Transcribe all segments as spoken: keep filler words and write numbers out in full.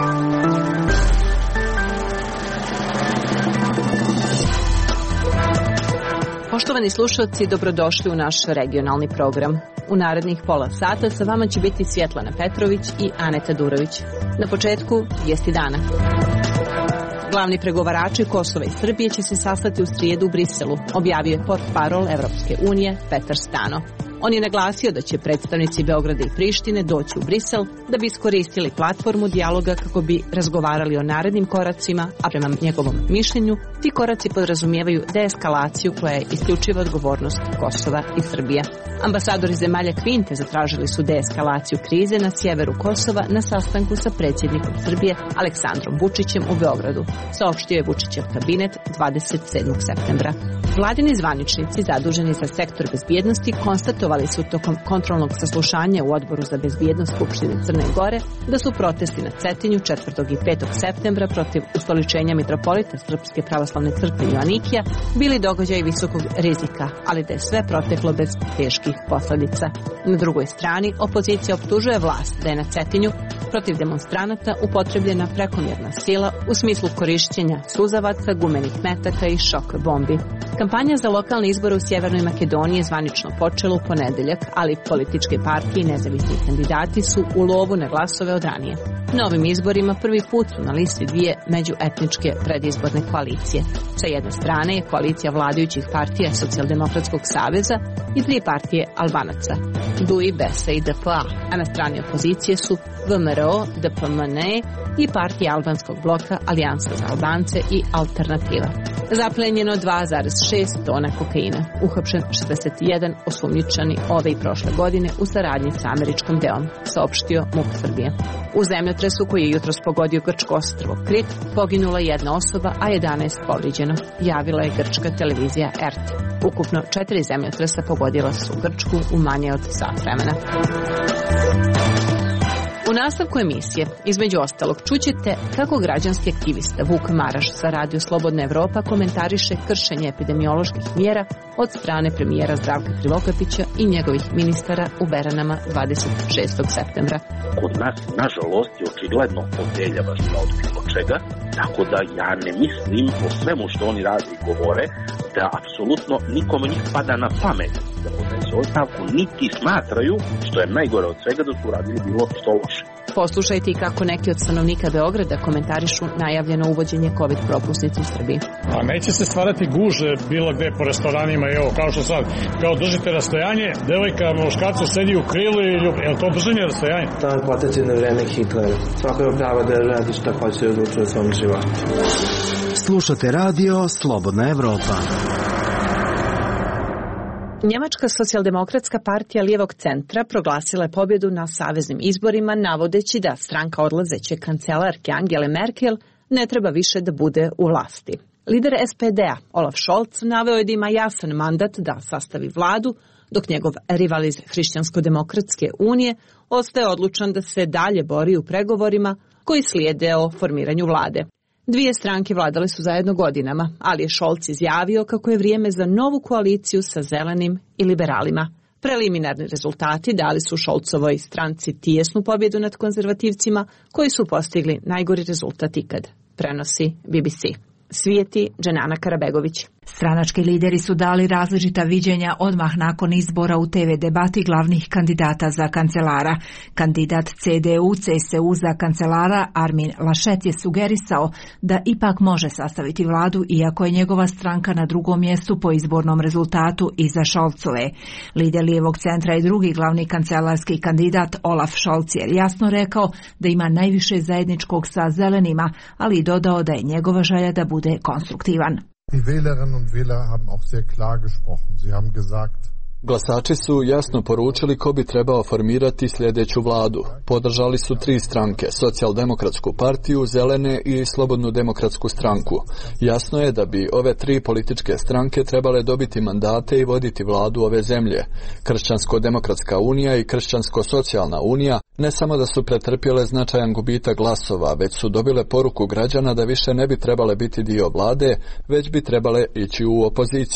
Poštovani slušalci, dobrodošli u naš regionalni program. U narednih pola sata sa vama će biti Svjetlana Petrović i Aneta Durović. Na početku, vijesti dana. Glavni pregovarači Kosova i Srbije će se sastati u srijedu u Briselu, objavio je portparol Evropske unije Petar Stano. On je naglasio da će predstavnici Beograda i Prištine doći u Brisel da bi iskoristili platformu dijaloga kako bi razgovarali o narednim koracima, a prema njegovom mišljenju ti koraci podrazumijevaju deeskalaciju koja je isključiva odgovornost Kosova i Srbije. Ambasadori zemalja Kvinte zatražili su deeskalaciju krize na sjeveru Kosova na sastanku sa predsjednikom Srbije Aleksandrom Vučićem u Beogradu, saopštio je Vučićev kabinet dvadeset sedmog septembra. Vladini zvaničnici zaduženi za sektor bezbjednosti konstatovali su tokom kontrolnog saslušanja u Odboru za bezbjednost Skupštine Crne Gore da su protesti na Cetinju četvrtog i petog septembra protiv ustoličenja mitropolita Srpske pravoslavne crkve Joanikija bili događaji visokog rizika, ali da je sve proteklo bez teških posljedica. Na drugoj strani, opozicija optužuje vlast da je na Cetinju protiv demonstranata upotrebljena prekomjerna sila u smislu korišćenja suzavaca, gumenih metaka i šok bombi. Kampanja za lokalne izbore u Sjevernoj Makedoniji je zvanično počela u ponedeljak, ali političke partije i nezavisni kandidati su u lovu na glasove od ranije. Na ovim izborima prvi put su na listi dvije međuetničke predizborne koalicije. Sa jedne strane je koalicija vladajućih partija Socijaldemokratskog saveza i tri partije Albanaca, D U I, B E S A i D P A, a na strani opozicije su V M R O, D P M N i partija albanskog bloka Alijansa za Albance i Alternativa. Zaplenjeno dva zarez šest tona kokaina, uhapšen šezdeset jedan osumnjičeni ove i prošle godine u saradnji sa američkom D E O-m, saopštio MUP Srbije. U zemljotresu koji je jutros pogodio grčko ostrvo Krit poginula jedna osoba, a jedanaest povrijeđeno, javila je grčka televizija R T. Ukupno četiri zemljotresa pogodila su Grčku u manje od sat vremena. U nastavku emisije, između ostalog, čućete kako građanski aktivista Vuk Maraš sa Radio Slobodna Evropa komentariše kršenje epidemioloških mjera od strane premijera Zdravka Krivokapića i njegovih ministara u Beranama dvadeset šestog septembra. Kod nas, nažalost, je očigledno odeljavaštva od bilo čega, tako da ja ne mislim o svemu što oni rade i govore, da apsolutno nikome njih pada na pamet da podnesu ostavku, niti smatraju, što je najgore od svega, da su radili bilo što loše. Poslušajte i kako neki od stanovnika Beograda komentarišu najavljeno uvođenje COVID propusnice u Srbiji. A neće se stvarati guže bilo gde po restoranima i ovo, kao što sad, kao držite rastojanje, devojka muškarcu sedi u krilu i ljubi. Je li to držanje rastojanje? To je potencijalno vreme Hitlera. Svako je pravo da radi šta hoće i odlučuje svom životu. Slušate radio Slobodna Evropa. Njemačka socijaldemokratska partija lijevog centra proglasila je pobjedu na saveznim izborima, navodeći da stranka odlazeće kancelarke Angele Merkel ne treba više da bude u vlasti. Lider S P D-a Olaf Scholz naveo je da ima jasan mandat da sastavi vladu, dok njegov rival iz Hrišćansko-demokratske unije ostaje odlučan da se dalje bori u pregovorima koji slijede o formiranju vlade. Dvije stranke vladale su zajedno godinama, ali je Scholz izjavio kako je vrijeme za novu koaliciju sa zelenim i liberalima. Preliminarni rezultati dali su Scholzovoj stranci tijesnu pobjedu nad konzervativcima, koji su postigli najgori rezultat ikad, prenosi B B C. Svijeti Dženana Karabegović. Stranački lideri su dali različita viđenja odmah nakon izbora u te ve debati glavnih kandidata za kancelara. Kandidat C D U C S U za kancelara Armin Laschet je sugerisao da ipak može sastaviti vladu, iako je njegova stranka na drugom mjestu po izbornom rezultatu iza Scholzove. Lider lijevog centra i drugi glavni kancelarski kandidat Olaf Scholz je jasno rekao da ima najviše zajedničkog sa zelenima, ali i dodao da je njegova želja da bude konstruktivan. Die Wählerinnen und Wähler haben auch sehr klar gesprochen. Sie haben gesagt, Glasači su jasno poručili ko bi trebao formirati sljedeću vladu. Podržali su tri stranke, Socijaldemokratsku partiju, Zelene i Slobodnu demokratsku stranku. Jasno je da bi ove tri političke stranke trebale dobiti mandate i voditi vladu ove zemlje. Kršćansko-demokratska unija i Kršćansko-socijalna unija ne samo da su pretrpjele značajan gubitak glasova, već su dobile poruku građana da više ne bi trebale biti dio vlade, već bi trebale ići u opoziciju.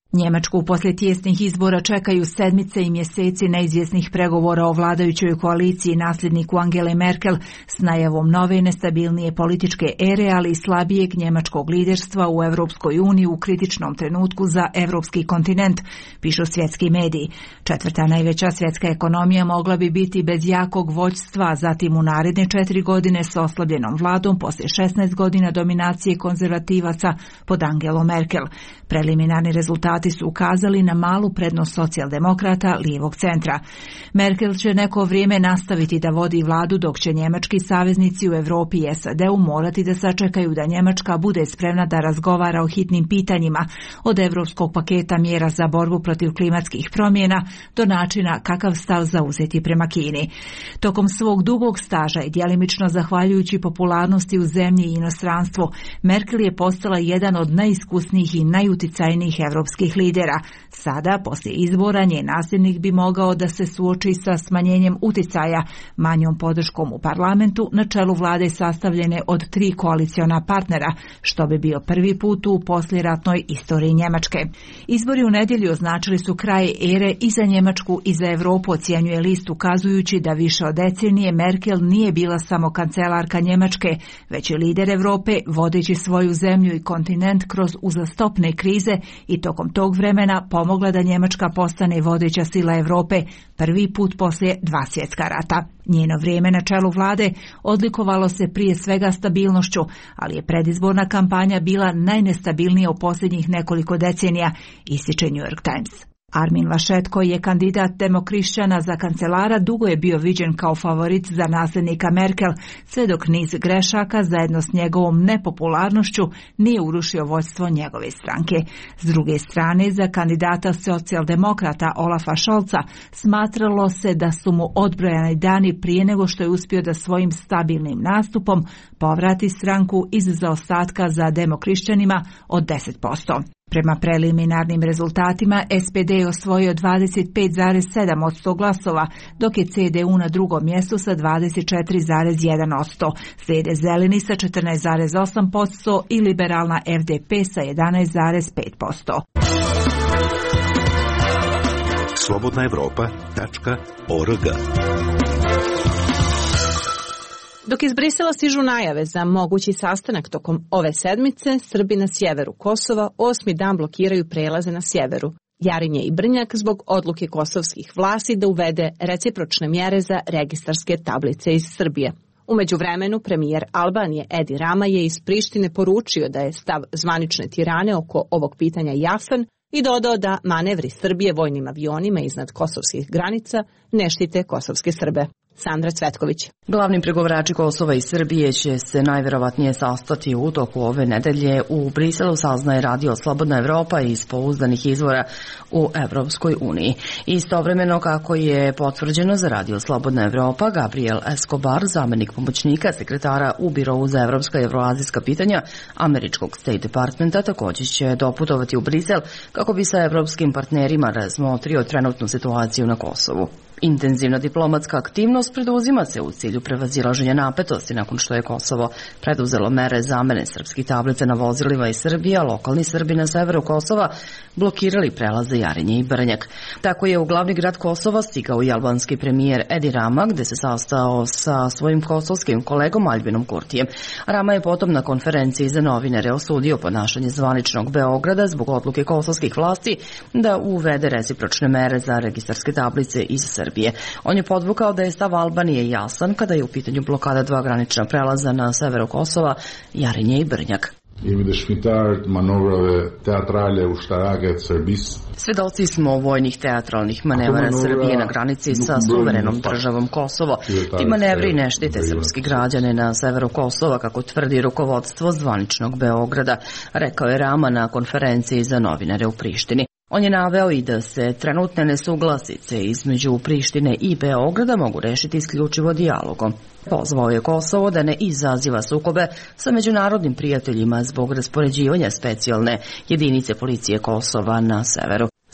Njemačku poslije tijesnih izbora čekaju sedmice i mjeseci neizvjesnih pregovora o vladajućoj koaliciji nasljedniku Angele Merkel s najavom nove nestabilnije političke ere, ali i slabijeg njemačkog liderstva u Europskoj uniji u kritičnom trenutku za evropski kontinent, pišu svjetski mediji. Četvrta najveća svjetska ekonomija mogla bi biti bez jakog vođstva, zatim u naredne četiri godine s oslabljenom vladom poslije šesnaest godina dominacije konzervativaca pod Angelom Merkel. Preliminarni rezultati su ukazali na malu prednost socijaldemokrata lijevog centra. Merkel će neko vrijeme nastaviti da vodi vladu, dok će njemački saveznici u Europi i S A D-u morati da sačekaju da Njemačka bude spremna da razgovara o hitnim pitanjima, od evropskog paketa mjera za borbu protiv klimatskih promjena do načina kakav stav zauzeti prema Kini. Tokom svog dugog staža i djelimično zahvaljujući popularnosti u zemlji i inostranstvu, Merkel je postala jedan od najiskusnijih i najuticajnijih evropskih lidera. Sada, poslije izbora, njen nasljednik bi mogao da se suoči sa smanjenjem uticaja, manjom podrškom u parlamentu, na čelu vlade sastavljene od tri koaliciona partnera, što bi bio prvi put u poslijeratnoj istoriji Njemačke. Izbori u nedjelju označili su kraj ere i za Njemačku i za Europu, ocjenjuje list, ukazujući da više od decenije Merkel nije bila samo kancelarka Njemačke, već i lider Europe, vodeći svoju zemlju i kontinent kroz uzastopne krize i tokom tog vremena pomogla da Njemačka postane vodeća sila Europe prvi put poslije dva svjetska rata. Njeno vrijeme na čelu vlade odlikovalo se prije svega stabilnošću, ali je predizborna kampanja bila najnestabilnija u posljednjih nekoliko decenija, ističe New York Times. Armin Laschet, koji je kandidat demokrišćana za kancelara, dugo je bio viđen kao favorit za nasljednika Merkel, sve dok niz grešaka zajedno s njegovom nepopularnošću nije urušio vođstvo njegove stranke. S druge strane, za kandidata socijaldemokrata Olafa Scholza smatralo se da su mu odbrojani dani prije nego što je uspio da svojim stabilnim nastupom povrati stranku iz zaostatka za demokrišćanima od deset posto. Prema preliminarnim rezultatima S P D je osvojio dvadeset pet zarez sedam posto glasova, dok je C D U na drugom mjestu sa dvadeset četiri zarez jedan posto. Slijede zeleni sa četrnaest zarez osam posto i liberalna F D P sa jedanaest zarez pet posto. slobodna evropa tačka org. Dok iz Brisela stižu najave za mogući sastanak tokom ove sedmice, Srbi na sjeveru Kosova osmi dan blokiraju prelaze na sjeveru Jarinje i Brnjak zbog odluke kosovskih vlasti da uvede recipročne mjere za registarske tablice iz Srbije. U međuvremenu, premijer Albanije Edi Rama je iz Prištine poručio da je stav zvanične Tirane oko ovog pitanja jasan i dodao da manevri Srbije vojnim avionima iznad kosovskih granica ne štite kosovske Srbe. Sandra Cvetković. Glavni pregovarači Kosova i Srbije će se najvjerovatnije sastati u toku ove nedelje u Briselu, saznaje radio Slobodna Evropa iz pouzdanih izvora u Evropskoj uniji. Istovremeno, kako je potvrđeno za radio Slobodna Evropa, Gabriel Escobar, zamjenik pomoćnika sekretara u Birovu za evropska i evroazijska pitanja američkog State Departmenta, također će doputovati u Brisel kako bi sa evropskim partnerima razmotrio trenutnu situaciju na Kosovu. Intenzivna diplomatska aktivnost preduzima se u cilju prevazilaženja napetosti nakon što je Kosovo preduzelo mere zamene srpskih tablica na vozilima iz Srbije, a lokalni Srbi na severu Kosova blokirali prelaze Jarinje i Brnjak. Tako je u glavni grad Kosova stigao i albanski premijer Edi Rama, gde se sastao sa svojim kosovskim kolegom Aljbinom Kurtijem. Rama je potom na konferenciji za novinare osudio ponašanje zvaničnog Beograda zbog odluke kosovskih vlasti da uvede recipročne mere za registarske tablice iz Srbije. On je podvukao da je stav Albanije jasan kada je u pitanju blokada dva granična prelaza na severu Kosova, Jarinje i Brnjak. Svedoci smo vojnih teatralnih manevara Srbije na granici sa suverenom državom Kosovo. Ti manevri ne štite srpski građane na severu Kosova, kako tvrdi rukovodstvo zvaničnog Beograda, rekao je Rama na konferenciji za novinare u Prištini. On je naveo i da se trenutne nesuglasice između Prištine i Beograda mogu rešiti isključivo dijalogom. Pozvao je Kosovo da ne izaziva sukobe sa međunarodnim prijateljima zbog raspoređivanja specijalne jedinice policije Kosova na severu.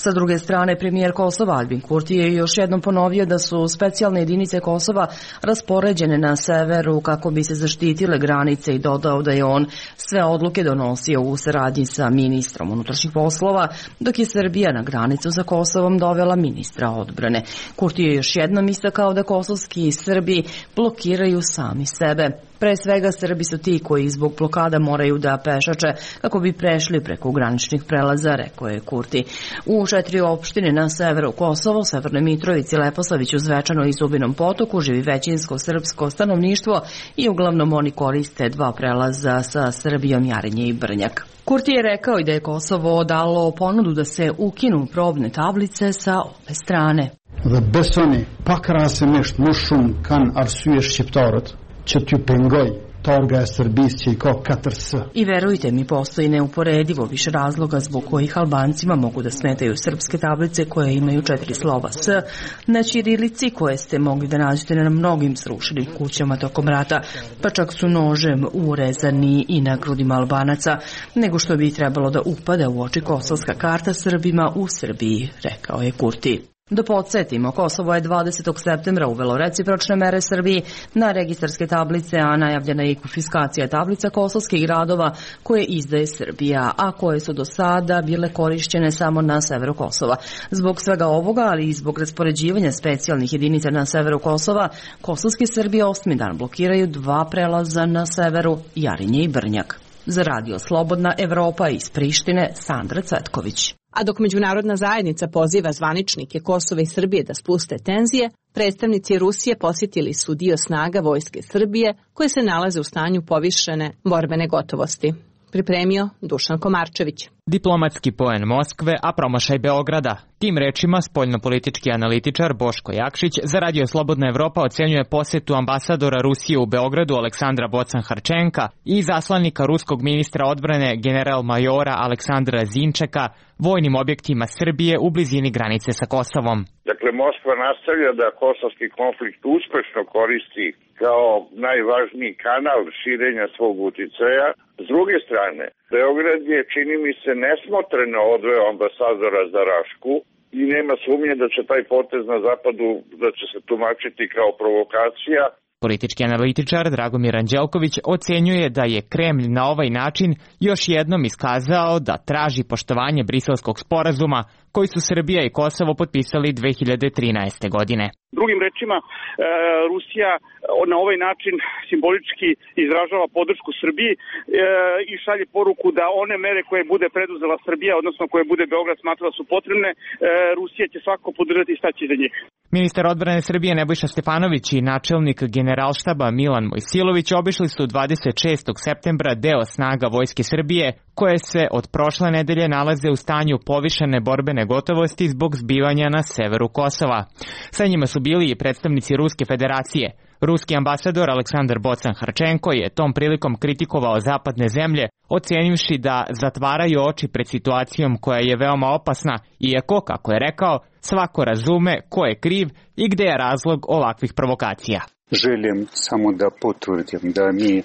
Sa druge strane, premijer Kosova Albin Kurti je još jednom ponovio da su specijalne jedinice Kosova raspoređene na severu kako bi se zaštitile granice i dodao da je on sve odluke donosio u saradnji sa ministrom unutrašnjih poslova, dok je Srbija na granicu sa Kosovom dovela ministra odbrane. Kurti je još jednom istakao da kosovski Srbi blokiraju sami sebe. Pre svega Srbi su ti koji zbog blokada moraju da pešače kako bi prešli preko graničnih prelaza, rekao je Kurti. U četiri opštine na severu Kosovo, Severnoj Mitrovici, Leposaviću, Zvečanu i Zubinom Potoku živi većinsko srpsko stanovništvo i uglavnom oni koriste dva prelaza sa Srbijom, Jarinje i Brnjak. Kurti je rekao i da je Kosovo dalo ponudu da se ukinu probne tablice sa obe strane. Dhe besoni, pak rasemisht më shumë kanë arsye shqiptarët që t'ju pengoj targa e Srbisë që i ka katër S. I verujte mi, postoji neuporedivo više razloga zbog kojih Albancima mogu da smetaju srpske tablice koje imaju četiri slova S na ćirilici koje ste mogli da nađete na mnogim srušenim kućama tokom rata, pa čak su nožem urezani i na grudima Albanaca, nego što bi trebalo da upada u oči kosovska karta Srbima u Srbiji, rekao je Kurti. Da podsjetimo, Kosovo je dvadesetog septembra uvelo recipročne mere Srbiji na registarske tablice, a najavljena je i konfiskacija tablica kosovskih gradova koje izdaje Srbija, a koje su do sada bile korišćene samo na severu Kosova. Zbog svega ovoga, ali i zbog raspoređivanja specijalnih jedinica na severu Kosova, kosovski Srbi osmi dan blokiraju dva prelaza na severu, Jarinje i Brnjak. Za Radio Slobodna Evropa iz Prištine, Sandra Cvetković. A dok međunarodna zajednica poziva zvaničnike Kosova i Srbije da spuste tenzije, predstavnici Rusije posjetili su dio snaga vojske Srbije koje se nalaze u stanju povišene borbene gotovosti. Pripremio Dušan Komarčević. Diplomatski poen Moskve, a promašaj Beograda. Tim rečima spoljnopolitički analitičar Boško Jakšić za Radio Slobodna Evropa ocenjuje posjetu ambasadora Rusije u Beogradu Aleksandra Bocan-Harčenka i zaslanika ruskog ministra odbrane general-majora Aleksandra Zinčeka vojnim objektima Srbije u blizini granice sa Kosovom. Dakle, Moskva nastavlja da kosovski konflikt uspešno koristi kao najvažniji kanal širenja svog uticaja. S druge strane, Beograd je, čini mi se, nesmotreno odveo ambasadora za Rašku i nema sumnje da će taj potez na zapadu da će se tumačiti kao provokacija. Politički analitičar Dragomir Anđelković ocenjuje da je Kremlj na ovaj način još jednom iskazao da traži poštovanje Briselskog sporazuma koji su Srbija i Kosovo potpisali dve hiljade trinaeste. godine. Drugim rečima, Rusija na ovaj način simbolički izražava podršku Srbiji i šalje poruku da one mere koje bude preduzela Srbija, odnosno koje bude Beograd smatrala su potrebne, Rusija će svakako podržati i staći za njih. Ministar odbrane Srbije Nebojša Stefanović i načelnik generalštaba Milan Mojsilović obišli su dvadeset šestog septembra deo snaga Vojske Srbije koje se od prošle nedelje nalaze u stanju povišene borbene gotovosti zbog zbivanja na severu Kosova. Sa njima su bili i predstavnici Ruske federacije. Ruski ambasador Aleksandar Bocan-Harčenko je tom prilikom kritikovao zapadne zemlje, ocenivši da zatvaraju oči pred situacijom koja je veoma opasna, iako, kako je rekao, svako razume ko je kriv i gde je razlog ovakvih provokacija. Želim samo da potvrdim da mi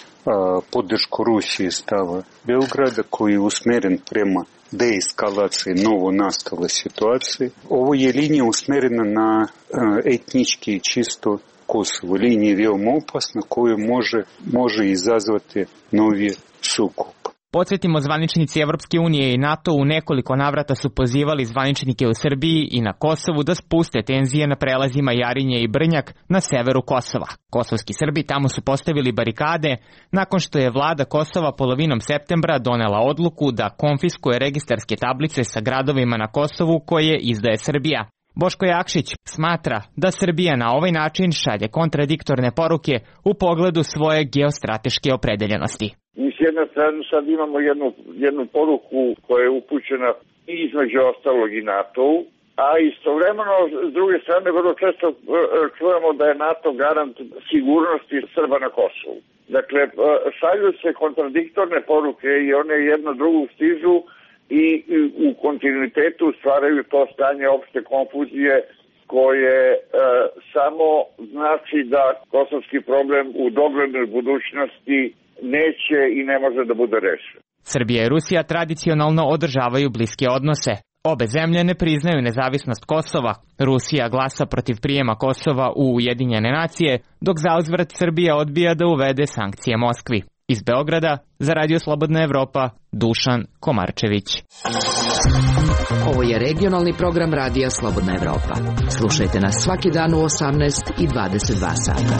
a, podršku Rusije stava Beograda koji je usmeren prema deeskalaciji novo nastale situacije. Ovo je linija usmerena na a, etnički čisto Kosovo. Linija je veoma opasna koju može, može izazvati novi sukob. Podsjetimo, zvaničnici Evropske unije i NATO u nekoliko navrata su pozivali zvaničnike u Srbiji i na Kosovu da spuste tenzije na prelazima Jarinje i Brnjak na severu Kosova. Kosovski Srbi tamo su postavili barikade nakon što je vlada Kosova polovinom septembra donela odluku da konfiskuje registarske tablice sa gradovima na Kosovu koje izdaje Srbija. Boško Jakšić smatra da Srbija na ovaj način šalje kontradiktorne poruke u pogledu svoje geostrateške opredeljenosti. Mi s jedne strane sad imamo jednu, jednu poruku koja je upućena između ostalog i NATO-u, a istovremeno s druge strane vrlo često čujemo da je NATO garant sigurnosti Srba na Kosovu. Dakle, šalju se kontradiktorne poruke i one jedno drugu stižu i u kontinuitetu stvaraju to stanje opšte konfuzije koje e, samo znači da kosovski problem u doglednoj budućnosti neće i ne može da bude rešen. Srbija i Rusija tradicionalno održavaju bliske odnose, Obe zemlje ne priznaju nezavisnost Kosova. Rusija glasa protiv prijema Kosova u Ujedinjene nacije, dok zauzvrat Srbija odbija da uvede sankcije Moskvi. Iz Beograda, za Radio Slobodna Evropa, Dušan Komarčević. Ovo je regionalni program Radija Slobodna Evropa. Slušajte nas svaki dan u osamnaest i dvadeset dva sata.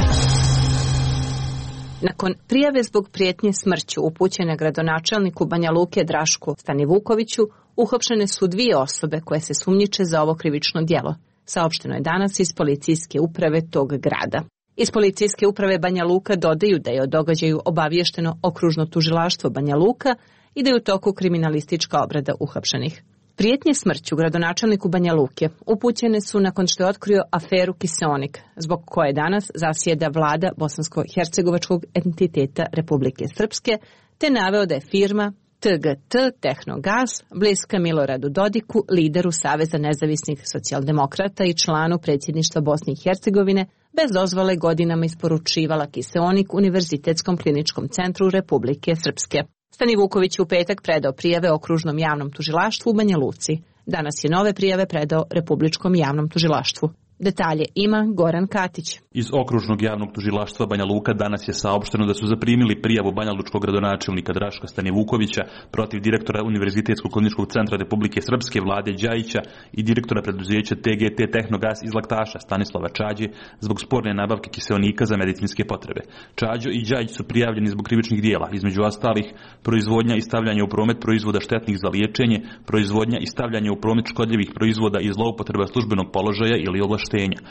Nakon prijave zbog prijetnje smrću upućene gradonačelniku Banja Luke Drašku Stanivukoviću, uhapšene su dvije osobe koje se sumnjiče za ovo krivično djelo. Saopšteno je danas iz policijske uprave tog grada. Iz policijske uprave Banja Luka dodaju da je o događaju obaviješteno okružno tužilaštvo Banja Luka i da je u toku kriminalistička obrada uhapšenih. Prijetnje smrću gradonačelniku Banja Luke upućene su nakon što je otkrio aferu Kiseonik, zbog koje danas zasjeda vlada bosansko-hercegovačkog entiteta Republike Srpske, te naveo da je firma T G T Tehnogas bliska Miloradu Dodiku, lideru Saveza nezavisnih socijaldemokrata i članu predsjedništva Bosne i Hercegovine, bez dozvole godinama isporučivala kiseonik Univerzitetskom kliničkom centru Republike Srpske. Stanivuković je u petak predao prijave okružnom javnom tužilaštvu u Banja Luci. Danas je nove prijave predao Republičkom javnom tužilaštvu. Detalje ima Goran Katić. Iz okružnog javnog tužilaštva Banja Luka danas je saopšteno da su zaprimili prijavu banjalučkog gradonačelnika Draška Stanivukovića protiv direktora Univerzitetskog kliničkog centra Republike Srpske Vlade Đajića i direktora preduzeća T G T Tehnogas iz Laktaša Stanislava Čađe zbog sporne nabavke kiseonika za medicinske potrebe. Čađo i Đajić su prijavljeni zbog krivičnih dijela, između ostalih proizvodnja i stavljanje u promet proizvoda štetnih za liječenje, proizvodnja i stavljanje u promet škodljivih proizvoda i zloupotreba službenog položaja ili ovlaštenja.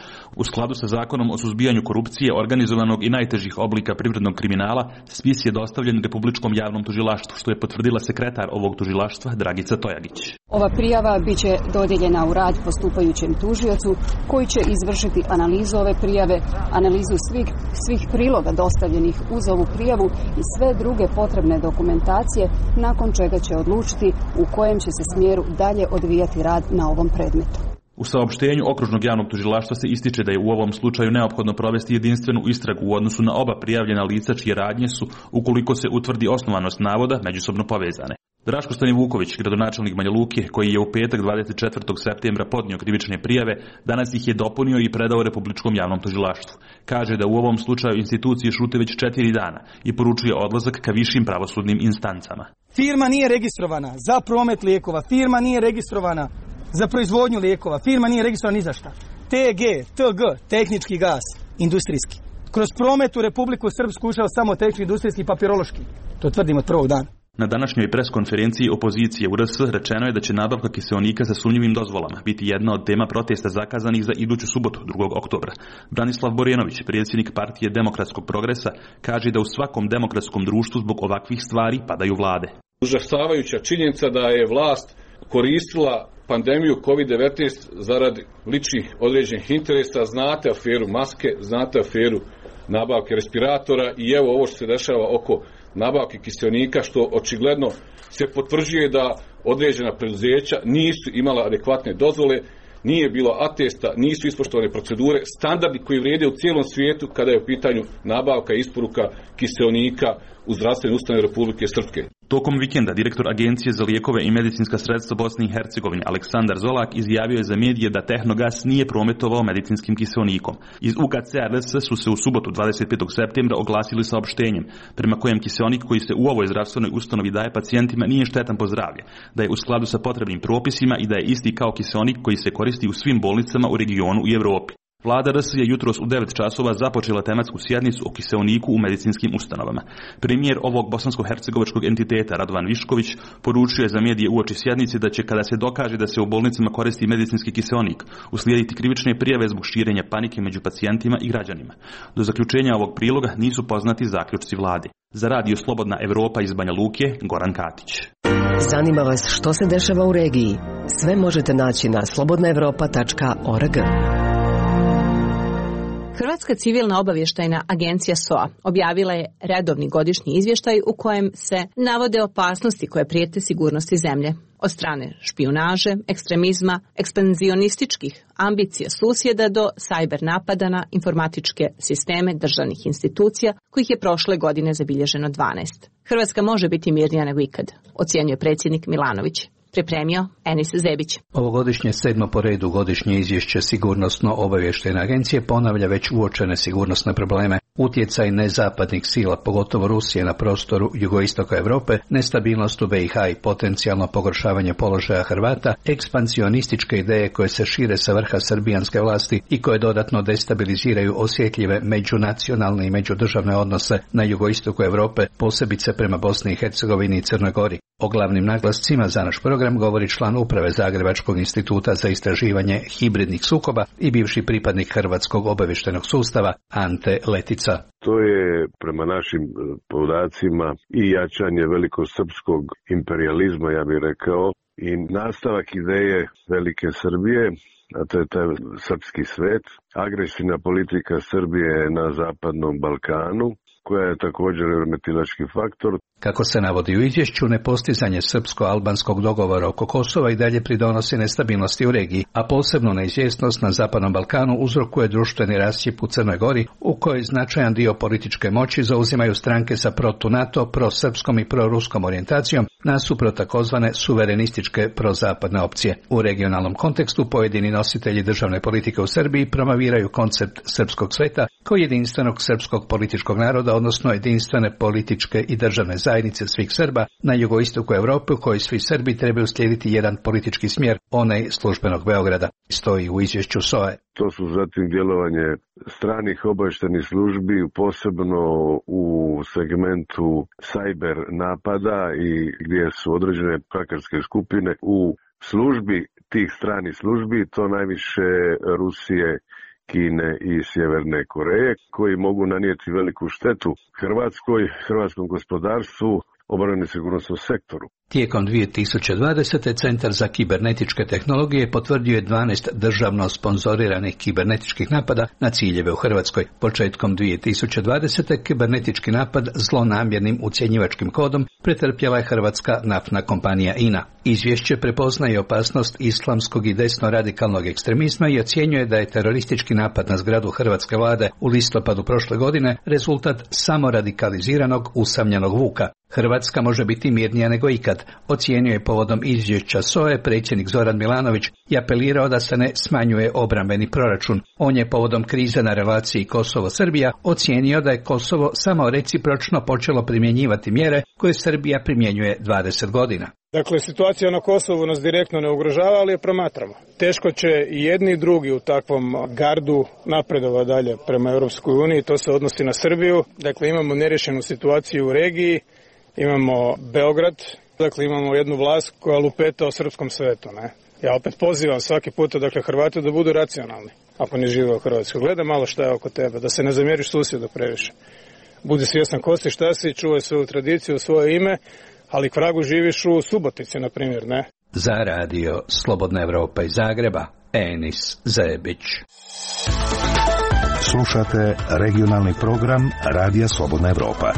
U skladu sa zakonom o suzbijanju korupcije, organizovanog i najtežih oblika privrednog kriminala, spis je dostavljen Republičkom javnom tužilaštvu, što je potvrdila sekretar ovog tužilaštva Dragica Tojagić. Ova prijava biće dodijeljena u rad postupajućem tužiocu koji će izvršiti analizu ove prijave, analizu svih, svih priloga dostavljenih uz ovu prijavu i sve druge potrebne dokumentacije, nakon čega će odlučiti u kojem će se smjeru dalje odvijati rad na ovom predmetu. U saopštenju okružnog javnog tužilaštva se ističe da je u ovom slučaju neophodno provesti jedinstvenu istragu u odnosu na oba prijavljena lica čije radnje su, ukoliko se utvrdi osnovanost navoda, međusobno povezane. Draško Stanivuković, gradonačelnik Banja Luke, koji je u petak dvadeset četvrtog septembra podnio krivične prijave, danas ih je dopunio i predao Republičkom javnom tužilaštvu. Kaže da u ovom slučaju institucije šute već četiri dana i poručuje odlazak ka višim pravosudnim instancama. Firma nije registrovana za promet lijekova, firma nije registrovana za proizvodnju lijekova, firma nije registrovana ni za šta. T G, T G, tehnički gas, industrijski. Kroz promet u Republiku Srpsku ušao samo tehnički, industrijski i papirološki. To tvrdim od prvog dana. Na današnjoj preskonferenciji opozicije u R S rečeno je da će nabavka kiseonika sa sumnjivim dozvolama biti jedna od tema protesta zakazanih za iduću subotu, drugog oktobra. Branislav Borjenović, predsjednik partije Demokratskog progresa, kaže da u svakom demokratskom društvu zbog ovakvih stvari padaju vlade. Užasavajuća činjenica da je vlast koristila pandemiju kovid devetnaest zarad ličnih određenih interesa. Znate aferu maske, znate aferu nabavke respiratora i evo ovo što se dešava oko nabavke kiseonika, što očigledno se potvrđuje da određena preduzeća nisu imala adekvatne dozvole, nije bilo atesta, nisu ispoštovane procedure, standardi koji vrijede u cijelom svijetu kada je u pitanju nabavka i isporuka kiseonika u zdravstvene ustanove Republike Srpske. Tokom vikenda direktor Agencije za lijekove i medicinska sredstva Bosne i Hercegovine Aleksandar Zolak izjavio je za medije da Tehnogas nije prometovao medicinskim kiseonikom. Iz U K C R S su se u subotu dvadeset petog septembra oglasili saopštenjem prema kojem kiseonik koji se u ovoj zdravstvenoj ustanovi daje pacijentima nije štetan po zdravlje, da je u skladu sa potrebnim propisima i da je isti kao kiseonik koji se koristi u svim bolnicama u regionu i Evropi. Vlada R S je jutros u devet časova započela tematsku sjednicu o kiseoniku u medicinskim ustanovama. Premijer ovog bosansko-hercegovačkog entiteta Radovan Višković poručuje za medije uoči sjednici da će, kada se dokaže da se u bolnicama koristi medicinski kiseonik, uslijediti krivične prijave zbog širenja panike među pacijentima i građanima. Do zaključenja ovog priloga nisu poznati zaključci vlade. Za Radio Slobodna Evropa iz Banja Luke, Goran Katić. Zanima vas što se dešava u regiji? Sve možete naći na slobodna evropa tačka org. Hrvatska civilna obavještajna agencija S O A objavila je redovni godišnji izvještaj u kojem se navode opasnosti koje prijete sigurnosti zemlje od strane špijunaže, ekstremizma, ekspanzionističkih ambicija susjeda do sajber napada na informatičke sisteme državnih institucija, kojih je prošle godine zabilježeno dvanaest. Hrvatska može biti mirnija nego ikad, ocjenjuje predsjednik Milanović. pripremio Enis Zebić. Ovogodišnje sedmo po redu godišnje izvješće Sigurnosno-obavještajne agencije ponavlja već uočene sigurnosne probleme. Utjecaj nezapadnih sila, pogotovo Rusije na prostoru jugoistoka Europe, nestabilnost u B i H i potencijalno pogoršavanje položaja Hrvata, ekspansionističke ideje koje se šire sa vrha srbijanske vlasti i koje dodatno destabiliziraju osjetljive međunacionalne i međudržavne odnose na jugoistoku Europe, posebice prema Bosni i Hercegovini i Crnoj Gori. O glavnim naglascima za naš program govori član uprave Zagrebačkog instituta za istraživanje hibridnih sukoba i bivši pripadnik Hrvatskog obavještajnog sustava Ante Letica. To je prema našim podacima i jačanje velikosrpskog imperializma, ja bih rekao, i nastavak ideje Velike Srbije, a to je taj srpski svet, agresivna politika Srbije na zapadnom Balkanu, koja je također remetilački faktor. Kako se navodi u izvješću, nepostizanje srpsko-albanskog dogovora oko Kosova i dalje pridonosi nestabilnosti u regiji, a posebno neizvjesnost na Zapadnom Balkanu uzrokuje društveni rascjep u Crnoj Gori, u kojoj značajan dio političke moći zauzimaju stranke sa protu-NATO, prosrpskom i proruskom orijentacijom, nasuprot takozvane suverenističke prozapadne opcije. U regionalnom kontekstu pojedini nositelji državne politike u Srbiji promoviraju koncept srpskog sveta kao jedinstvenog srpskog političkog naroda, odnosno jedinstvene političke i državne zajednice svih Srba na jugoistoku Europe, u kojoj svi Srbi trebaju slijediti jedan politički smjer, onaj službenog Beograda, stoji u izvješću S O E. To su zatim djelovanje stranih obavještajnih službi, posebno u segmentu cyber napada i gdje su određene hakerske skupine u službi tih stranih službi, to najviše Rusije, Kine i Sjeverne Koreje, koji mogu nanijeti veliku štetu Hrvatskoj, hrvatskom gospodarstvu, obrani sigurnosnom sektoru. Tijekom dvije tisuće dvadesete. Centar za kibernetičke tehnologije potvrdio je dvanaest državno sponzoriranih kibernetičkih napada na ciljeve u Hrvatskoj. Početkom dvije tisuće dvadesete. kibernetički napad zlonamjernim ucjenjivačkim kodom pretrpjela je hrvatska naftna kompanija I N A. Izvješće prepoznaje opasnost islamskog i desno radikalnog ekstremizma i ocjenjuje da je teroristički napad na zgradu hrvatske vlade u listopadu prošle godine rezultat samoradikaliziranog usamljenog vuka. Hrvatska može biti mirnija nego ikad, ocijenio je povodom izvješća S O E predsjednik Zoran Milanović i apelirao da se ne smanjuje obrambeni proračun. On je povodom krize na relaciji Kosovo-Srbija ocijenio da je Kosovo samo recipročno počelo primjenjivati mjere koje Srbija primjenjuje dvadeset godina. Dakle, situacija na Kosovu nas direktno ne ugrožava, ali je promatramo. Teško će i jedni i drugi u takvom gardu napredova dalje prema Europskoj uniji, to se odnosi na Srbiju. Dakle, imamo nerješenu situaciju u regiji, imamo Beograd, dakle imamo jednu vlast koja lupeta o srpskom svetu. Ne? Ja opet pozivam svaki puta, dakle, Hrvati da budu racionalni, ako ne žive u Hrvatskoj. Gledaj malo šta je oko tebe, da se ne zamjeriš susjedu previše. Budi svjestan ko si, šta si, čuvaj svoju tradiciju, svoje ime, ali k vragu živiš u Subotici, na primjer, ne? Za radio Slobodna Evropa iz Zagreba, Enis Zebić. Slušate regionalni program Radija Slobodna Evropa.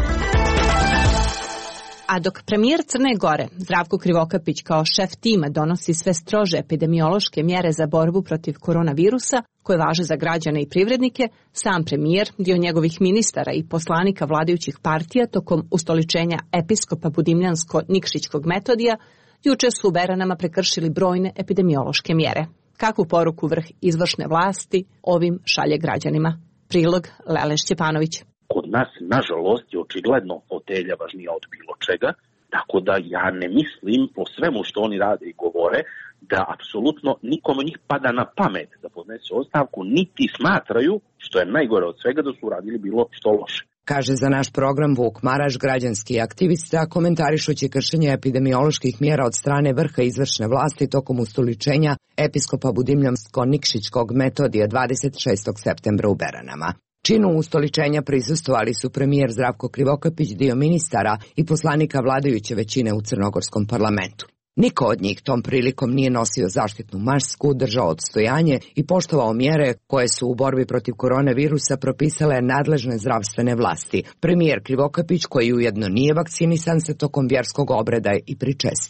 A dok premijer Crne Gore, Zdravko Krivokapić, kao šef tima donosi sve strože epidemiološke mjere za borbu protiv koronavirusa, koje važe za građane i privrednike, sam premijer, dio njegovih ministara i poslanika vladajućih partija tokom ustoličenja episkopa Budimljansko-Nikšićkog Metodija, juče su u Beranama prekršili brojne epidemiološke mjere. Kakvu poruku vrh izvršne vlasti ovim šalje građanima? Prilog Lele Šćepanović. Kod nas, nažalost, je očigledno fotelja važnija od bilo čega, tako da ja ne mislim po svemu što oni rade i govore, da apsolutno nikome njih pada na pamet da podnese ostavku, niti smatraju, što je najgore od svega, da su uradili bilo što loše. Kaže za naš program Vuk Maraš, građanski aktivista, komentarišući kršenje epidemioloških mjera od strane vrha izvršne vlasti tokom ustoličenja episkopa Budimljansko-Nikšićkog Metodija dvadeset šestog septembra u Beranama. Činu ustoličenja prisustvovali su premijer Zdravko Krivokapić, dio ministara i poslanika vladajuće većine u crnogorskom parlamentu. Niko od njih tom prilikom nije nosio zaštitnu masku, držao odstojanje i poštovao mjere koje su u borbi protiv koronavirusa propisale nadležne zdravstvene vlasti. Premijer Krivokapić, koji ujedno nije vakcinisan, se tokom vjerskog obreda i pričestio.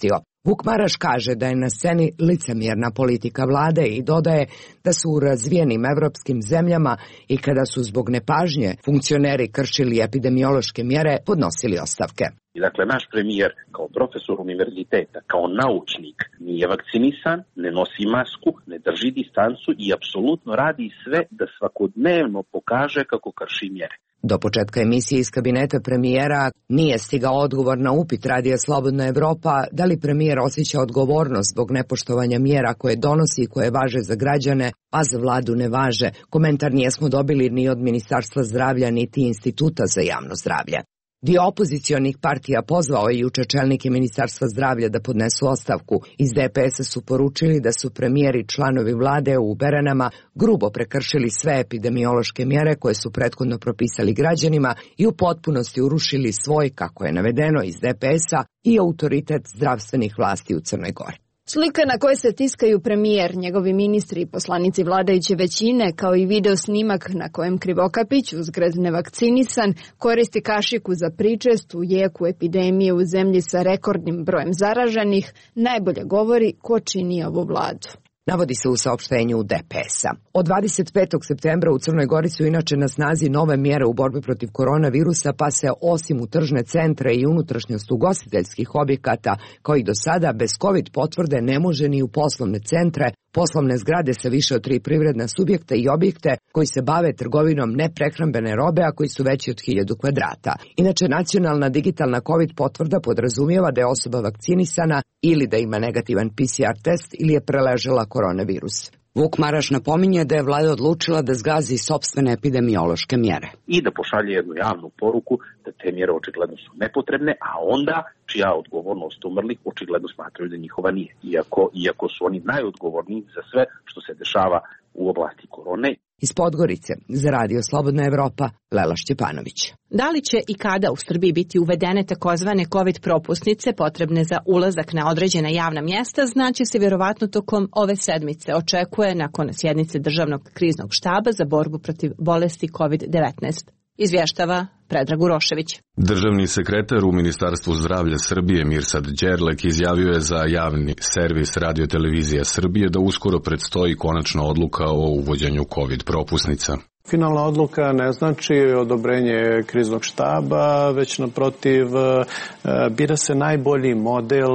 Vuk Maraš kaže da je na sceni licemjerna politika vlade i dodaje da su u razvijenim evropskim zemljama i kada su zbog nepažnje funkcioneri kršili epidemiološke mjere podnosili ostavke. I dakle, naš premijer kao profesor univerziteta, kao naučnik, nije vakcinisan, ne nosi masku, ne drži distancu i apsolutno radi sve da svakodnevno pokaže kako krši mjere. Do početka emisije iz kabineta premijera nije stigao odgovor na upit Radija Slobodna Evropa da li premijer osjeća odgovornost zbog nepoštovanja mjera koje donosi i koje važe za građane, a za vladu ne važe. Komentar nijesmo dobili ni od Ministarstva zdravlja niti Instituta za javno zdravlje. Dio opozicionih partija pozvao je juče čelnike Ministarstva zdravlja da podnesu ostavku. Iz D P S-a su poručili da su premijeri i članovi vlade u Beranama grubo prekršili sve epidemiološke mjere koje su prethodno propisali građanima i u potpunosti urušili svoj, kako je navedeno iz D P S-a, i autoritet zdravstvenih vlasti u Crnoj Gori. Slika na kojoj se tiskaju premijer, njegovi ministri i poslanici vladajuće većine, kao i video snimak na kojem Krivokapić, uzgred nevakcinisan, koristi kašiku za pričest u jeku epidemije u zemlji sa rekordnim brojem zaraženih, najbolje govori ko čini ovu vladu. Navodi se u saopštenju D P S-a. Od dvadeset petog septembra u Crnoj Gori su inače na snazi nove mjere u borbi protiv koronavirusa, pa se osim u tržne centre i unutrašnjost ugostiteljskih objekata, kao i do sada, bez COVID potvrde ne može ni u poslovne centre, poslovne zgrade sa više od tri privredna subjekta i objekte koji se bave trgovinom neprehrambene robe, a koji su veći od hiljadu kvadrata. Inače, nacionalna digitalna COVID potvrda podrazumijeva da je osoba vakcinisana ili da ima negativan P C R test ili je preležala koronavirus. Vuk Maraš napominje da je vlada odlučila da zgazi sopstvene epidemiološke mjere. I da pošalje jednu javnu poruku da te mjere očigledno su nepotrebne, a onda čija odgovornost umrlih očigledno smatraju da njihova nije. Iako, iako su oni najodgovorniji za sve što se dešava u oblasti korone. Iz Podgorice za Radio Slobodna Evropa, Lela Šćepanović. Da li će i kada u Srbiji biti uvedene takozvane COVID propusnice potrebne za ulazak na određena javna mjesta, znaće se vjerovatno tokom ove sedmice, očekuje nakon sjednice Državnog kriznog štaba za borbu protiv bolesti COVID devetnaest. Izvještava Predrag Urošević. Državni sekretar u Ministarstvu zdravlja Srbije Mirsad Đerlek izjavio je za javni servis Radiotelevizija Srbije da uskoro predstoji konačna odluka o uvođenju COVID propusnica. Finalna odluka ne znači odobrenje kriznog štaba, već naprotiv bira se najbolji model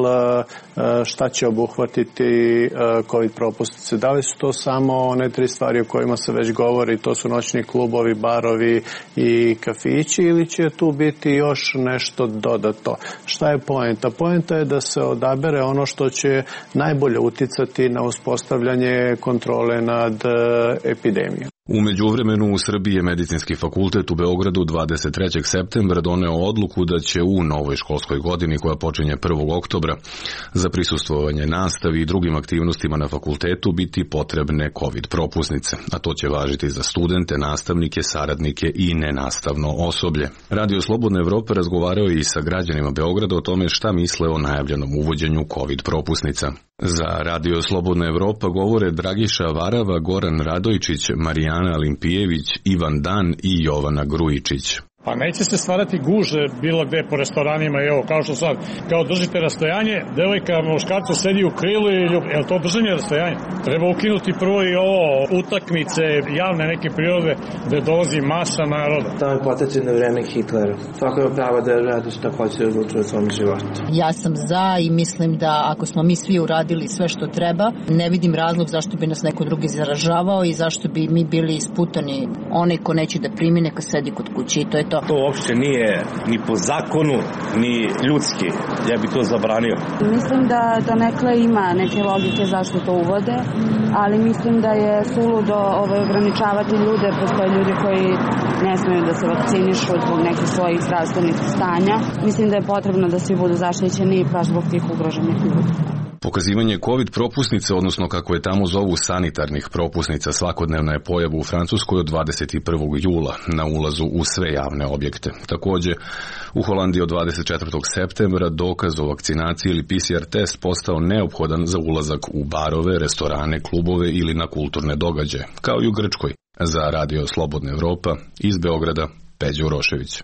šta će obuhvatiti COVID propusnice. Da li su to samo one tri stvari o kojima se već govori, to su noćni klubovi, barovi i kafići, ili će tu biti još nešto dodato? Šta je poenta? Poenta je da se odabere ono što će najbolje uticati na uspostavljanje kontrole nad epidemijom. U međuvremenu u Srbiji je Medicinski fakultet u Beogradu dvadeset trećeg septembra doneo odluku da će u novoj školskoj godini koja počinje prvog oktobra za prisustvovanje nastavi i drugim aktivnostima na fakultetu biti potrebne COVID propusnice, a to će važiti za studente, nastavnike, saradnike i nenastavno osoblje. Radio Slobodna Evropa razgovarao je i sa građanima Beograda o tome šta misle o najavljenom uvođenju COVID propusnica. Za Radio Slobodna Evropa govore Dragiša Varava, Goran Radojčić, Marijana Alimpijević, Ivan Dan i Jovana Grujičić. Pa neće se stvarati guže bilo gde po restoranima i ovo, kao što sad, kao držite rastojanje, devojka muškarcu sedi u krilu i ljub... je li to držanje rastojanja? Treba ukinuti prvo i ovo, utakmice, javne neke prirode gde dolazi masa naroda. To je potečeno vreme Hitlera. Svako je pravo da radi što hoće da odlučuje u svom životu. Ja sam za i mislim da ako smo mi svi uradili sve što treba, ne vidim razlog zašto bi nas neko drugi zaražavao i zašto bi mi bili isputani. Onaj ko neće da primi, neka sedi kod kući i to je to. To uopšte nije ni po zakonu, ni ljudski. Ja bi to zabranio. Mislim da donekle ima neke logike zašto to uvode, ali mislim da je suludo ovaj, ograničavati ljude. Postoje ljudi koji ne smiju da se vakcinišu zbog nekih svojih zdravstvenih stanja. Mislim da je potrebno da svi budu zaštićeni baš zbog tih ugroženih ljudi. Pokazivanje COVID propusnice, odnosno kako je tamo zovu sanitarnih propusnica, svakodnevna je pojava u Francuskoj od dvadeset prvog jula na ulazu u sve javne objekte. Također, u Holandiji od dvadeset četvrtog septembra dokaz o vakcinaciji ili P C R test postao neophodan za ulazak u barove, restorane, klubove ili na kulturne događaje, kao i u Grčkoj. Za Radio Slobodna Evropa iz Beograda, Peđa Urošević.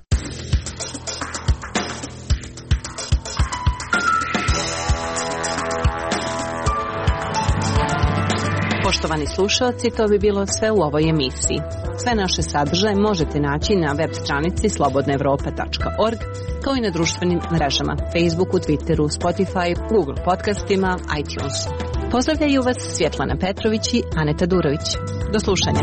Poštovani slušalci, to bi bilo sve u ovoj emisiji. Sve naše sadržaje možete naći na web stranici slobodna evropa tačka org, kao i na društvenim mrežama Facebooku, Twitteru, Spotify, Google podcastima, iTunesu. Pozdravljaju vas Svjetlana Petrović i Aneta Durović. Do slušanja.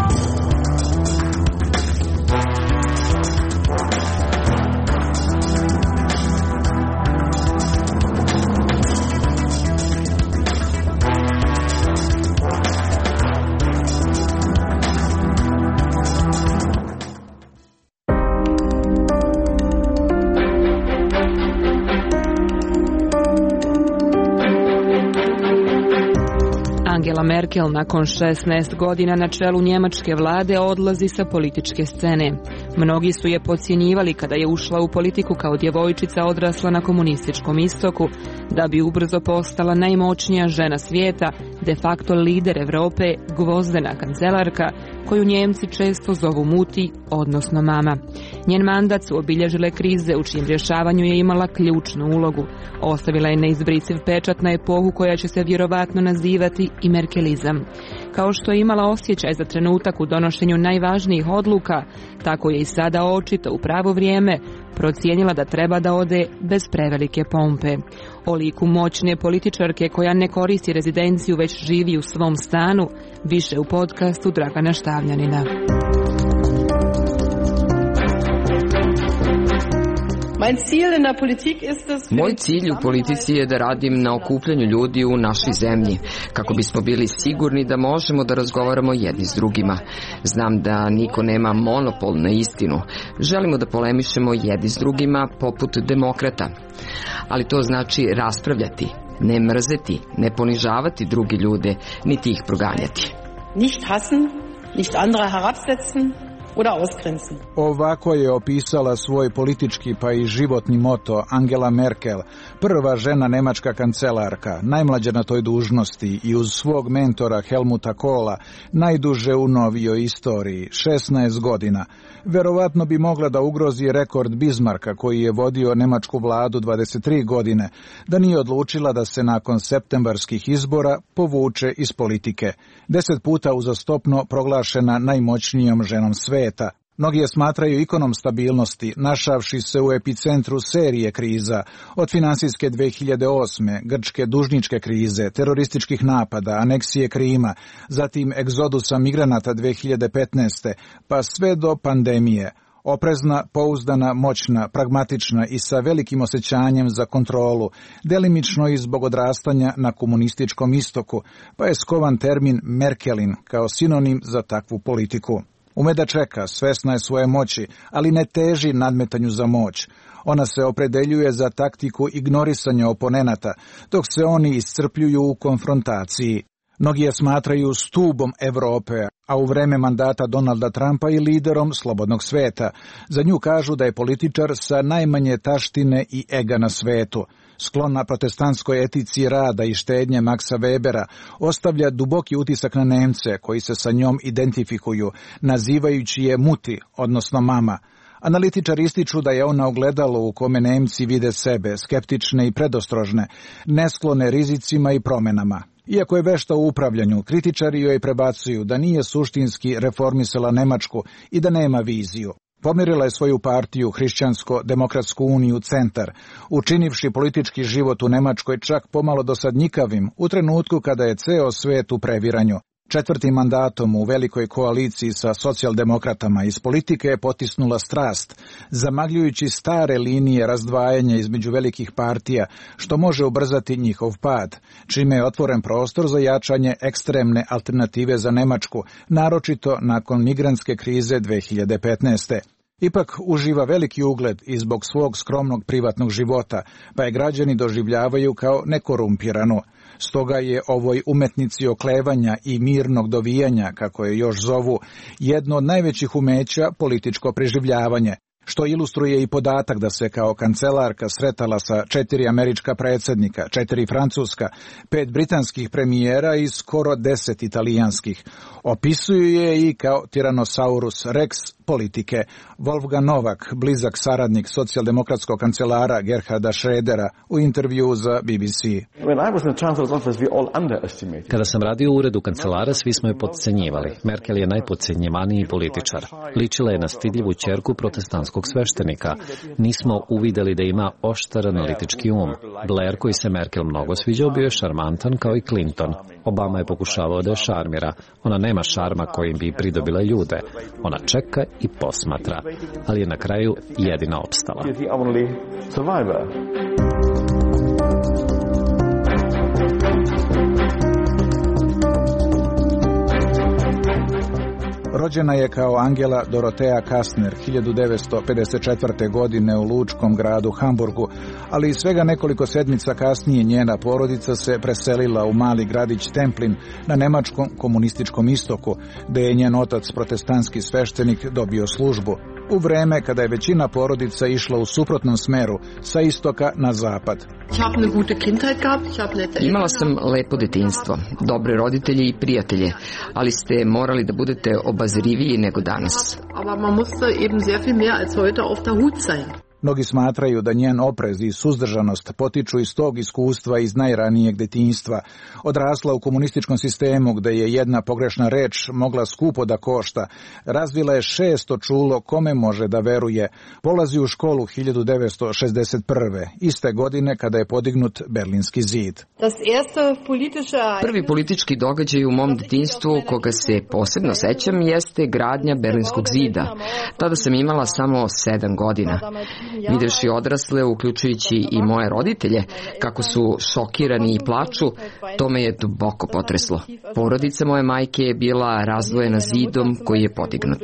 Angela Merkel nakon šesnaest godina na čelu njemačke vlade odlazi sa političke scene. Mnogi su je podcjenjivali kada je ušla u politiku kao djevojčica odrasla na komunističkom istoku, da bi ubrzo postala najmoćnija žena svijeta, de facto lider Evrope, gvozdena kancelarka, koju Njemci često zovu muti, odnosno mama. Njen mandat su obilježile krize u čijem rješavanju je imala ključnu ulogu. Ostavila je neizbrisiv pečat na epohu koja će se vjerovatno nazivati i merkelizam. Kao što je imala osjećaj za trenutak u donošenju najvažnijih odluka, tako je i sada očito u pravo vrijeme procijenila da treba da ode bez prevelike pompe. O liku moćne političarke koja ne koristi rezidenciju već živi u svom stanu, više u podcastu Dragana Štavljanina. Moj cilj u politici je da radim na okupljanju ljudi u našoj zemlji, kako bismo bili sigurni da možemo da razgovaramo jedni s drugima. Znam da niko nema monopol na istinu. Želimo da polemišemo jedni s drugima poput demokrata. Ali to znači raspravljati, ne mrzeti, ne ponižavati druge ljude, niti ih proganjati. Nicht hassen, nicht andere herabsetzen. Ovako je opisala svoj politički pa i životni moto Angela Merkel, prva žena nemačka kancelarka, najmlađa na toj dužnosti i uz svog mentora Helmuta Kohla, najduže u novijoj istoriji, šesnaest godina. Verovatno bi mogla da ugrozi rekord Bismarcka koji je vodio nemačku vladu dvadeset tri godine, da nije odlučila da se nakon septembarskih izbora povuče iz politike. Deset puta uzastopno proglašena najmoćnijom ženom sveta. Mnogi je smatraju ikonom stabilnosti, našavši se u epicentru serije kriza, od finansijske dve hiljade osme, grčke dužničke krize, terorističkih napada, aneksije Krima, zatim egzodusa migranata dve hiljade petnaeste, pa sve do pandemije. Oprezna, pouzdana, moćna, pragmatična i sa velikim osjećanjem za kontrolu, delimično i zbog odrastanja na komunističkom istoku, pa je skovan termin Merkelin kao sinonim za takvu politiku. Ume da čeka, svesna je svoje moći, ali ne teži nadmetanju za moć. Ona se opredeljuje za taktiku ignorisanja oponenata, dok se oni iscrpljuju u konfrontaciji. Mnogi je smatraju stubom Evrope, a u vreme mandata Donalda Trumpa i liderom slobodnog sveta. Za nju kažu da je političar sa najmanje taštine i ega na svetu. Sklona protestantskoj etici rada i štednje Maxa Webera ostavlja duboki utisak na Nemce koji se sa njom identifikuju, nazivajući je muti, odnosno mama. Analitičari ističu da je ona ogledalo u kome Nemci vide sebe, skeptične i predostrožne, nesklone rizicima i promenama. Iako je vešta u upravljanju, kritičari joj prebacuju da nije suštinski reformisala Nemačku i da nema viziju. Pomirila je svoju partiju Hrišćansko-demokratsku uniju Centar, učinivši politički život u Nemačkoj čak pomalo dosadnjikavim u trenutku kada je ceo svet u previranju. Četvrtim mandatom u velikoj koaliciji sa socijaldemokratama iz politike je potisnula strast, zamagljujući stare linije razdvajanja između velikih partija, što može ubrzati njihov pad, čime je otvoren prostor za jačanje ekstremne alternative za Nemačku, naročito nakon migrantske krize dve hiljade petnaeste. Ipak uživa veliki ugled i zbog svog skromnog privatnog života, pa je građani doživljavaju kao nekorumpiranu. Stoga je ovoj umetnici oklevanja i mirnog dovijanja, kako je još zovu, jedno od najvećih umeća političko preživljavanje, što ilustruje i podatak da se kao kancelarka sretala sa četiri američka predsjednika, četiri francuska, pet britanskih premijera i skoro deset italijanskih. Opisuju je i kao Tyrannosaurus Rex, politike. Wolfgang Novak, blizak saradnik socijaldemokratskog kancelara Gerharda Schrödera, u intervju za B B C. Kada sam radio u uredu kancelara, svi smo je podcenjivali. Merkel je najpodcenjivaniji političar. Ličila je na stidljivu ćerku protestantskog sveštenika. Nismo uvideli da ima oštar analitički um. Blair, koji se Merkel mnogo sviđao, bio je šarmantan kao i Clinton. Obama je pokušavao da je šarmira. Ona nema šarma kojim bi pridobila ljude. Ona čeka i posmatra, ali je na kraju jedina opstala. Rođena je kao Angela Dorotea Kastner hiljadu devetsto pedeset četvrte. godine u lučkom gradu Hamburgu, ali i svega nekoliko sedmica kasnije njena porodica se preselila u mali gradić Templin na nemačkom komunističkom istoku, gde je njen otac, protestantski sveštenik, dobio službu. U vreme kada je većina porodica išla u suprotnom smeru, sa istoka na zapad. Imala sam lepo detinjstvo, dobre roditelje i prijatelje, ali ste morali da budete obazriviji nego danas. Mnogi smatraju da njen oprez i suzdržanost potiču iz tog iskustva iz najranijeg detinjstva. Odrasla u komunističkom sistemu gde je jedna pogrešna reč mogla skupo da košta. Razvila je šesto čulo kome može da veruje. Polazi u školu hiljadu devetsto šezdeset prve. iste godine kada je podignut Berlinski zid. Prvi politički događaj u mom detinjstvu koga se posebno sećam jeste gradnja Berlinskog zida. Tada sam imala samo sedam godina. Videvši odrasle, uključujući i moje roditelje, kako su šokirani i plaču, to me je duboko potreslo. Porodica moje majke je bila razdvojena zidom koji je podignut.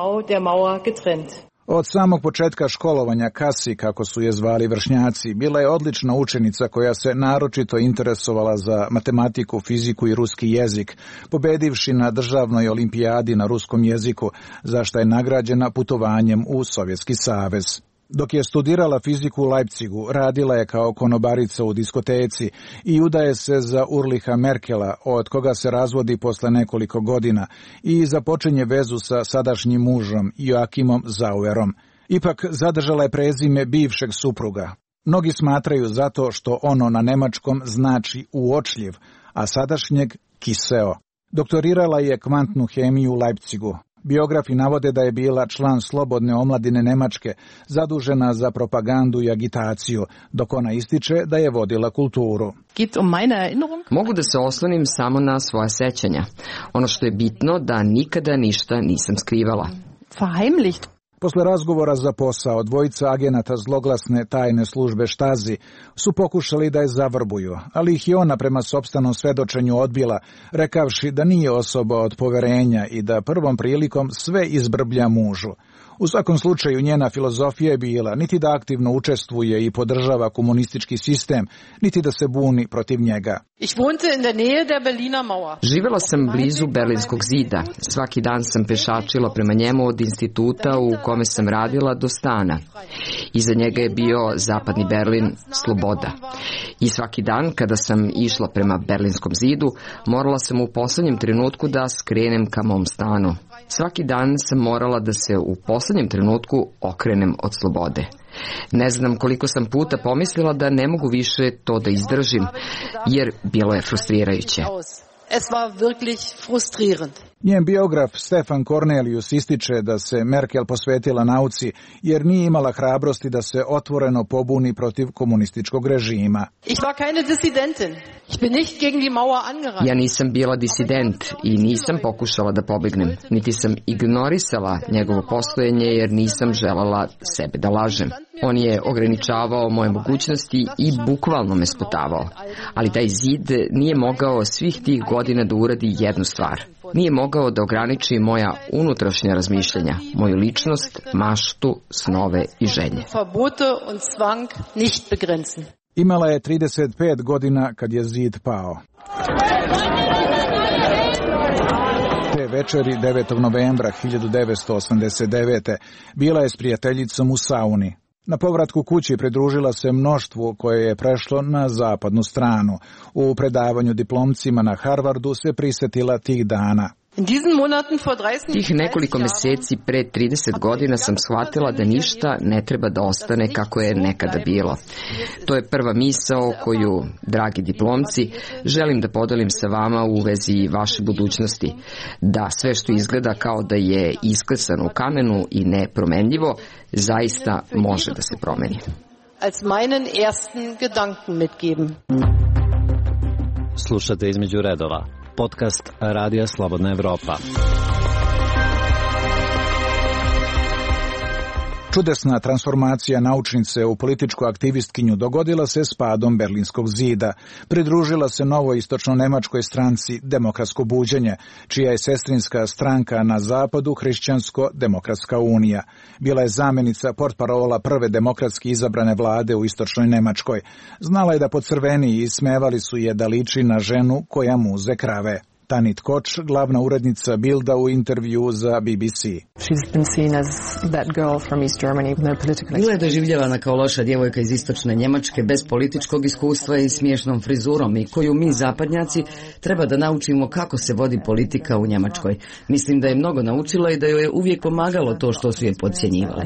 Od samog početka školovanja Kasi, kako su je zvali vršnjaci, bila je odlična učenica koja se naročito interesovala za matematiku, fiziku i ruski jezik, pobedivši na državnoj olimpijadi na ruskom jeziku, za što je nagrađena putovanjem u Sovjetski savez. Dok je studirala fiziku u Leipzigu, radila je kao konobarica u diskoteci i udaje se za Ulricha Merkela, od koga se razvodi posle nekoliko godina, i započinje vezu sa sadašnjim mužom Joakimom Zauerom. Ipak zadržala je prezime bivšeg supruga. Mnogi smatraju zato što ono na nemačkom znači uočljiv, a sadašnjeg kiseo. Doktorirala je kvantnu hemiju u Leipzigu. Biografi navode da je bila član Slobodne omladine Nemačke, zadužena za propagandu i agitaciju, dok ona ističe da je vodila kulturu. Mogu da se oslonim samo na svoja sećanja. Ono što je bitno da nikada ništa nisam skrivala. Posle razgovora za posao, dvojica agenata zloglasne tajne službe Štazi su pokušali da je zavrbuju, ali ih je ona prema sopstvenom svedočenju odbila, rekavši da nije osoba od poverenja i da prvom prilikom sve izbrblja mužu. U svakom slučaju njena filozofija je bila niti da aktivno učestvuje i podržava komunistički sistem, niti da se buni protiv njega. Živela sam blizu Berlinskog zida. Svaki dan sam pešačila prema njemu od instituta u kome sam radila do stana. Iza njega je bio zapadni Berlin, sloboda. I svaki dan kada sam išla prema Berlinskom zidu, morala sam u poslednjem trenutku da skrenem ka mom stanu. Svaki dan sam morala da se u poslednjem trenutku okrenem od slobode. Ne znam koliko sam puta pomislila da ne mogu više to da izdržim, jer bilo je frustrirajuće. Njen biograf Stefan Cornelius ističe da se Merkel posvetila nauci jer nije imala hrabrosti da se otvoreno pobuni protiv komunističkog režima. Ja nisam bila disident i nisam pokušala da pobegnem, niti sam ignorisala njegovo postojanje jer nisam želala sebe da lažem. On je ograničavao moje mogućnosti i bukvalno me sputavao. Ali taj zid nije mogao svih tih godina da uradi jednu stvar. Nije mogao da ograniči moja unutrašnja razmišljanja, moju ličnost, maštu, snove i želje. Imala je trideset pet godina kad je zid pao. Te večeri devetog novembra hiljadu devetsto osamdeset devete. bila je s prijateljicom u sauni. Na povratku kući pridružila se mnoštvu koje je prešlo na zapadnu stranu. U predavanju diplomcima na Harvardu se prisetila tih dana. Tih nekoliko meseci pre trideset godina sam shvatila da ništa ne treba da ostane kako je nekada bilo. To je prva misao koju, dragi diplomci, želim da podelim sa vama u vezi vaše budućnosti. Da sve što izgleda kao da je isklesano u kamenu i nepromenljivo, zaista može da se promeni. Slušate Između redova, podcast Radija Slobodna Evropa. Čudesna transformacija naučnice u političku aktivistkinju dogodila se s padom Berlinskog zida. Pridružila se novoj istočno-nemačkoj stranci Demokratsko buđenje, čija je sestrinska stranka na zapadu Hrišćansko-demokratska unija. Bila je zamenica portparola prve demokratski izabrane vlade u istočnoj Nemačkoj. Znala je da pocrveni i ismevali su je da liči na ženu koja muze krave. Tanit Koč, glavna urednica Bilda u intervju za B B C. Bila je doživljavana kao loša djevojka iz istočne Njemačke bez političkog iskustva i smiješnom frizurom i koju mi zapadnjaci treba da naučimo kako se vodi politika u Njemačkoj. Mislim da je mnogo naučila i da joj je uvijek pomagalo to što su je podcjenjivali.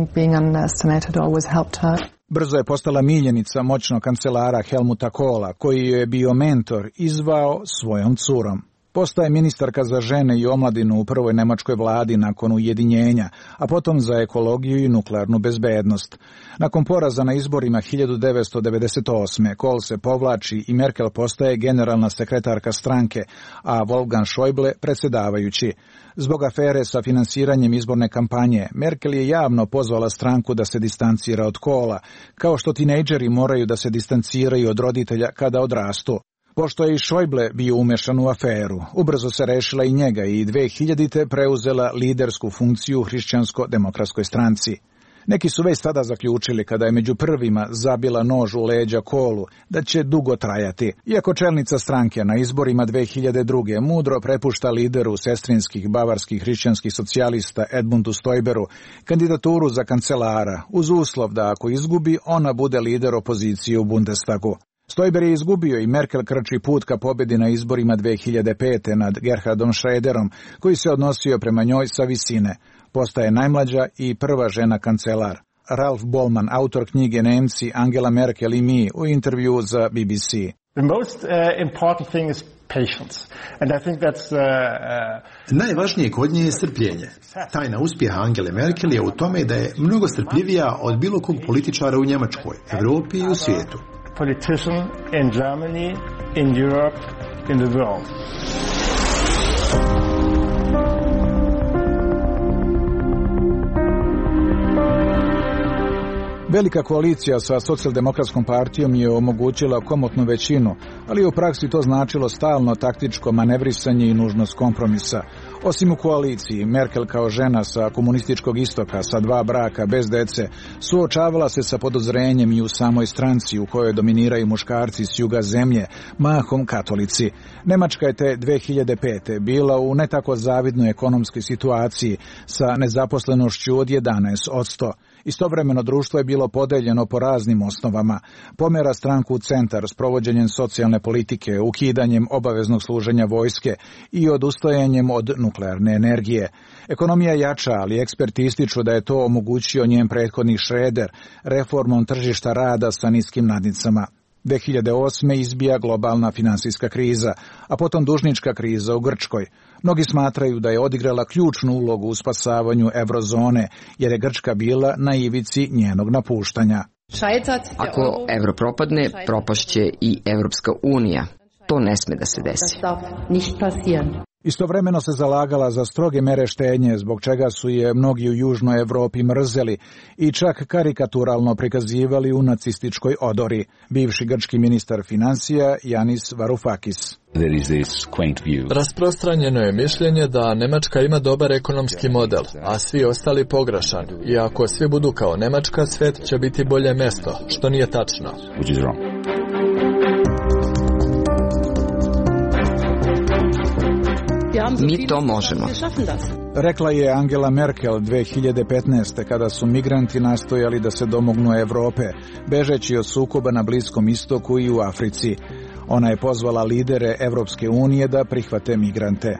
Brzo je postala miljenica moćnog kancelara Helmuta Kohla, koji je bio mentor i zvao svojom curom. Postaje ministarka za žene i omladinu u prvoj nemačkoj vladi nakon ujedinjenja, a potom za ekologiju i nuklearnu bezbednost. Nakon poraza na izborima hiljadu devetsto devedeset osme. Kohl se povlači i Merkel postaje generalna sekretarka stranke, a Wolfgang Schäuble predsjedavajući. Zbog afere sa finansiranjem izborne kampanje, Merkel je javno pozvala stranku da se distancira od Kohla, kao što tinejdžeri moraju da se distanciraju od roditelja kada odrastu. Pošto je i Schäuble bio umešan u aferu, ubrzo se rešila i njega i dve hiljadite preuzela lidersku funkciju u Hrišćansko-demokratskoj stranci. Neki su već tada zaključili, kada je među prvima zabila nož u leđa Kohlu, da će dugo trajati. Iako čelnica stranke na izborima dve hiljade druge. mudro prepušta lideru sestrinskih bavarskih hrišćanskih socijalista Edmundu Stoiberu kandidaturu za kancelara, uz uslov da ako izgubi, ona bude lider opozicije u Bundestagu. Stoiber je izgubio i Merkel krči put ka pobjedi na izborima dve hiljade pete. nad Gerhardom Schröderom, koji se odnosio prema njoj sa visine. Postaje najmlađa i prva žena kancelar. Ralf Bollmann, autor knjige Nemci, Angela Merkel i mi, u intervju za B B C. The most uh, important thing is patience. And I think that's uh, uh, Najvažnije kod nje je strpljenje. Tajna uspjeha Angele Merkel je u tome da je mnogo strpljivija od bilo kog političara u Njemačkoj, Evropi i u svijetu. Politician in Germany, in Europe, in the world. Velika koalicija sa socijaldemokratskom partijom je omogućila komotnu većinu, ali u praksi to značilo stalno taktičko manevrisanje i nužnost kompromisa. Osim u koaliciji, Merkel kao žena sa komunističkog istoka, sa dva braka, bez dece, suočavala se sa podozrenjem i u samoj stranci u kojoj dominiraju muškarci s juga zemlje, mahom katolici. Nemačka je te dve hiljade pete. bila u ne tako zavidnoj ekonomskoj situaciji sa nezaposlenošću od jedanaest posto. Istovremeno društvo je bilo podeljeno po raznim osnovama. Pomera stranku u centar s provođenjem socijalne politike, ukidanjem obaveznog služenja vojske i odustajanjem od nuklearne energije. Ekonomija jača, ali eksperti ističu da je to omogućio njen prethodni Schröder reformom tržišta rada sa niskim nadnicama. dve hiljade osme. izbija globalna finansijska kriza, a potom dužnička kriza u Grčkoj. Mnogi smatraju da je odigrala ključnu ulogu u spasavanju eurozone, jer je Grčka bila na ivici njenog napuštanja. Ako evro propadne, propašće i Evropska unija. To ne sme da se desi. Istovremeno se zalagala za stroge mere štednje, zbog čega su je mnogi u Južnoj Evropi mrzeli i čak karikaturalno prikazivali u nacističkoj odori. Bivši grčki ministar financija Yanis Varoufakis. Rasprostranjeno je mišljenje da Nemačka ima dobar ekonomski model, a svi ostali pogrešan. I ako svi budu kao Nemačka, svet će biti bolje mesto, što nije tačno. Mi to možemo. Rekla je Angela Merkel dve hiljade petnaeste. kada su migranti nastojali da se domognu Evrope, bežeći od sukoba na Bliskom istoku i u Africi. Ona je pozvala lidere Evropske unije da prihvate migrante.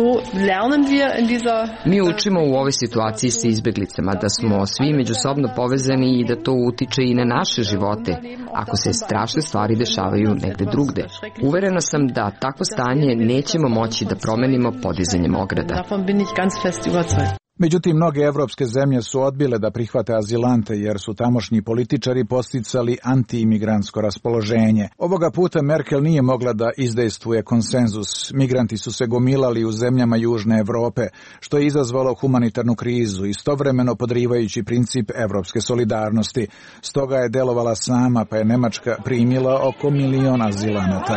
Mi učimo u ovoj situaciji sa izbeglicama da smo svi međusobno povezani i da to utiče i na naše živote, ako se strašne stvari dešavaju negde drugde. Uverena sam da takvo stanje nećemo moći da promenimo podizanjem ograda. Međutim, mnoge evropske zemlje su odbile da prihvate azilante jer su tamošnji političari posticali anti-imigrantsko raspoloženje. Ovoga puta Merkel nije mogla da izdejstvuje konsenzus. Migranti su se gomilali u zemljama Južne Evrope, što je izazvalo humanitarnu krizu, istovremeno podrivajući princip evropske solidarnosti. Stoga je delovala sama, pa je Nemačka primila oko milion azilanata.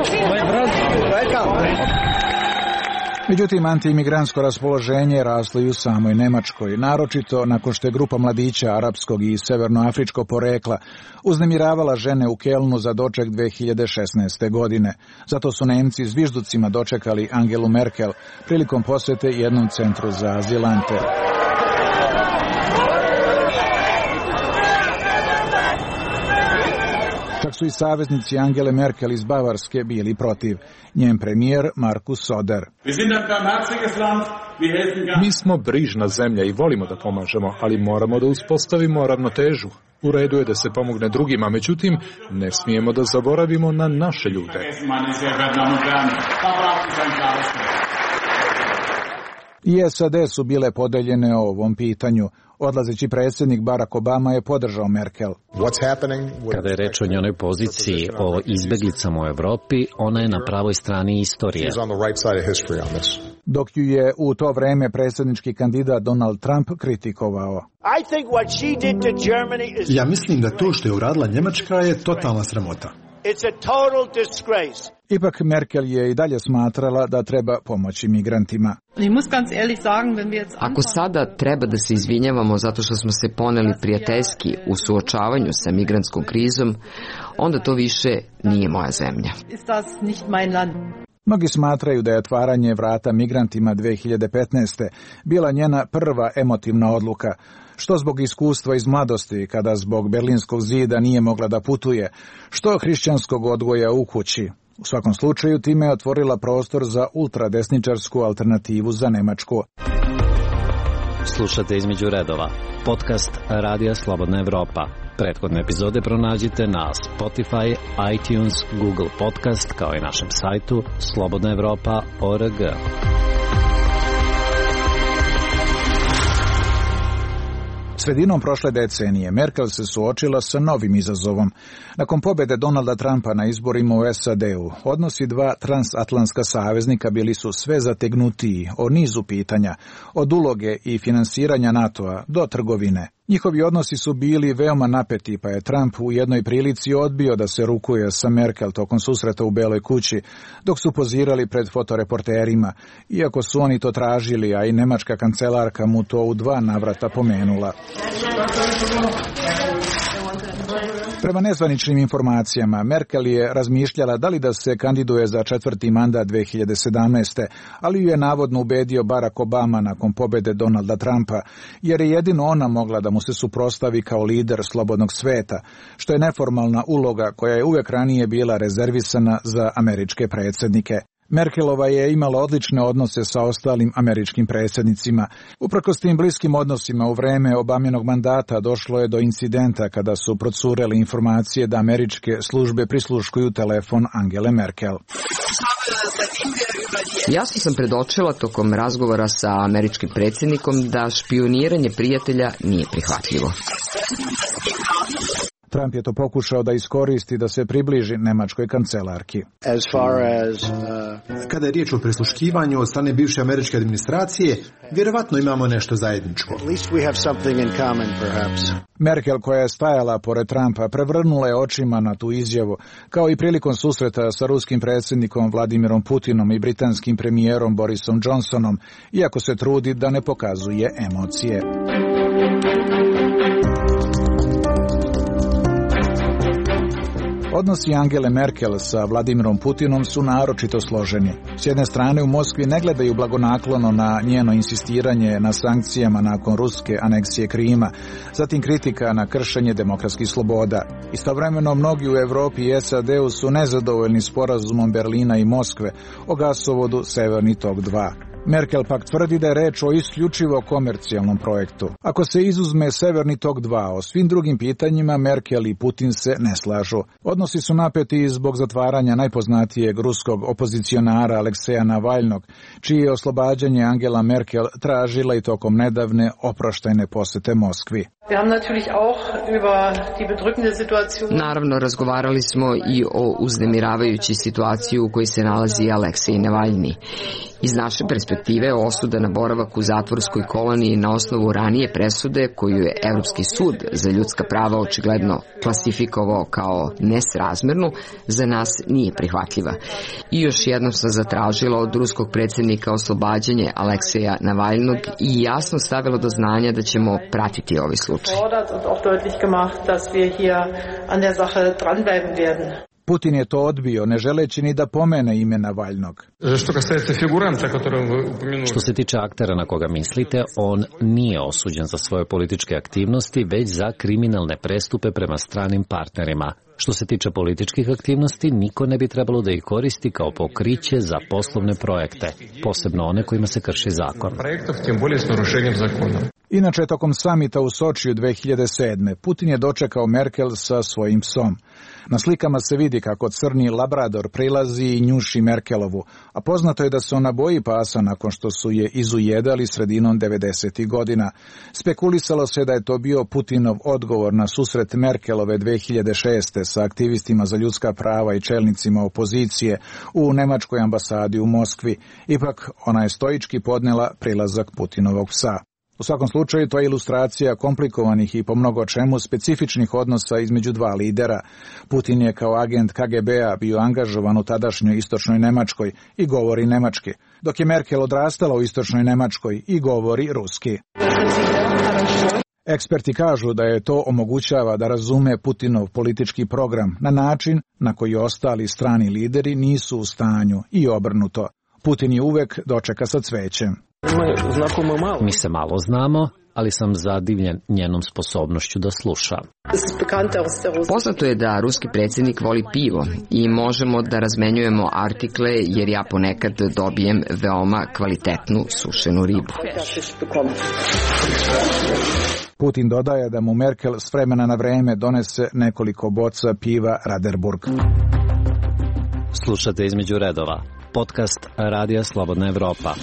Međutim, antiimigrantsko raspoloženje je raslo i u samoj Nemačkoj, naročito nakon što je grupa mladića arapskog i severnoafričkog porekla uznemiravala žene u Kelnu za doček dve hiljade šesnaeste. godine. Zato su Nemci zvižducima dočekali Angelu Merkel prilikom posete jednom centru za azilante. Čak su i saveznici Angele Merkel iz Bavarske bili protiv. Njen premijer Markus Söder. Mi smo brižna zemlja i volimo da pomažemo, ali moramo da uspostavimo ravnotežu. U redu je da se pomogne drugima, međutim, ne smijemo da zaboravimo na naše ljude. I S A D su bile podeljene o ovom pitanju. Odlazeći predsjednik Barack Obama je podržao Merkel. Kada je reč o njenoj poziciji o izbeglicama u Evropi, ona je na pravoj strani istorije. Dok ju je u to vreme predsjednički kandidat Donald Trump kritikovao. Ja mislim da to što je uradila Njemačka je totalna sramota. Ipak Merkel je i dalje smatrala da treba pomoći migrantima. Ako sada treba da se izvinjavamo zato što smo se poneli prijateljski u suočavanju sa migrantskom krizom, onda to više nije moja zemlja. Mnogi smatraju da je otvaranje vrata migrantima dve hiljade petnaeste. bila njena prva emotivna odluka, što zbog iskustva iz mladosti, kada zbog Berlinskog zida nije mogla da putuje, što hrišćanskog odgoja u kući. U svakom slučaju time je otvorila prostor za ultradesničarsku alternativu za Nemačku. Slušate Između redova, podcast Radija Slobodna Evropa. Prethodne epizode pronađite na Spotify, iTunes, Google Podcast, kao i našem sajtu slobodna evropa tačka org. Sredinom prošle decenije Merkel se suočila sa novim izazovom. Nakon pobjede Donalda Trumpa na izborima u S A D-u, odnosi dva transatlantska saveznika bili su sve zategnutiji o nizu pitanja, od uloge i finansiranja NATO-a do trgovine. Njihovi odnosi su bili veoma napeti, pa je Trump u jednoj prilici odbio da se rukuje sa Merkel tokom susreta u Beloj kući, dok su pozirali pred fotoreporterima, iako su oni to tražili, a i nemačka kancelarka mu to u dva navrata pomenula. Prema nezvaničnim informacijama, Merkel je razmišljala da li da se kandiduje za četvrti mandat dve hiljade sedamnaeste. ali ju je navodno ubedio Barack Obama nakon pobjede Donalda Trumpa, jer je jedino ona mogla da mu se suprotstavi kao lider slobodnog sveta, što je neformalna uloga koja je uvek ranije bila rezervisana za američke predsjednike. Merkelova je imala odlične odnose sa ostalim američkim predsjednicima. Uprkos tim bliskim odnosima u vreme Obaminog mandata došlo je do incidenta kada su procurele informacije da američke službe prisluškuju telefon Angele Merkel. Jasno sam predočila tokom razgovora sa američkim predsjednikom da špioniranje prijatelja nije prihvatljivo. Trump je to pokušao da iskoristi da se približi nemačkoj kancelarki. As far as, uh... Kada je riječ o prisluškivanju od strane bivše američke administracije, vjerovatno imamo nešto zajedničko. At least we have something in common, perhaps. Merkel, koja je stajala pored Trumpa, prevrnula je očima na tu izjavu, kao i prilikom susreta sa ruskim predsjednikom Vladimirom Putinom i britanskim premijerom Borisom Johnsonom, iako se trudi da ne pokazuje emocije. Odnosi Angele Merkel sa Vladimirom Putinom su naročito složeni. S jedne strane u Moskvi ne gledaju blagonaklono na njeno insistiranje na sankcijama nakon ruske aneksije Krima, zatim kritika na kršenje demokratskih sloboda. Istovremeno mnogi u Evropi i S A D-u su nezadovoljni sporazumom Berlina i Moskve o gasovodu Severni tok dva. Merkel pak tvrdi da je reč o isključivo komercijalnom projektu. Ako se izuzme Severni tok dva, o svim drugim pitanjima Merkel i Putin se ne slažu. Odnosi su napeti zbog zatvaranja najpoznatijeg ruskog opozicionara Alekseja Navalnog, čije oslobađanje Angela Merkel tražila i tokom nedavne oproštajne posete Moskvi. Naravno, razgovarali smo i o uznemiravajućoj situaciji u kojoj se nalazi Aleksej Navalni. Iz naše perspektive, osuda na boravak u zatvorskoj koloniji na osnovu ranije presude, koju je Evropski sud za ljudska prava očigledno klasifikovao kao nesrazmernu, za nas nije prihvatljiva. I još jednom sam zatražila od ruskog predsjednika oslobađanje Alekseja Navalnog i jasno stavila do znanja da ćemo pratiti ovaj slučaj. Putin je to odbio, ne želeći ni da pomene ime Navalnog. Što se tiče aktera na koga mislite, on nije osuđen za svoje političke aktivnosti, već za kriminalne prestupe prema stranim partnerima. Što se tiče političkih aktivnosti, niko ne bi trebalo da ih koristi kao pokriće za poslovne projekte, posebno one kojima se krši zakon. Inače, tokom samita u Sočiju dve hiljade sedme. Putin je dočekao Merkel sa svojim psom. Na slikama se vidi kako crni labrador prilazi i njuši Merkelovu, a poznato je da se ona boji pasa nakon što su je izujedali sredinom devedesetih godina. Spekulisalo se da je to bio Putinov odgovor na susret Merkelove dve hiljade šeste. sa aktivistima za ljudska prava i čelnicima opozicije u nemačkoj ambasadi u Moskvi. Ipak ona je stoički podnela prilazak Putinovog psa. U svakom slučaju, to je ilustracija komplikovanih i po mnogo čemu specifičnih odnosa između dva lidera. Putin je kao agent K G B-a bio angažovan u tadašnjoj istočnoj Nemačkoj i govori nemački, dok je Merkel odrastala u istočnoj Nemačkoj i govori ruski. Eksperti kažu da je to omogućava da razume Putinov politički program na način na koji ostali strani lideri nisu u stanju i obrnuto. Putin je uvek dočeka sa cvećem. Mi se malo znamo, ali sam zadivljen njenom sposobnošću da sluša. Poznato je da ruski predsjednik voli pivo i možemo da razmenjujemo artikle jer ja ponekad dobijem veoma kvalitetnu sušenu ribu. Putin dodaje da mu Merkel s vremena na vreme donese nekoliko boca piva Raderburg. Slušate Između redova, podcast Radija Slobodna Evropa.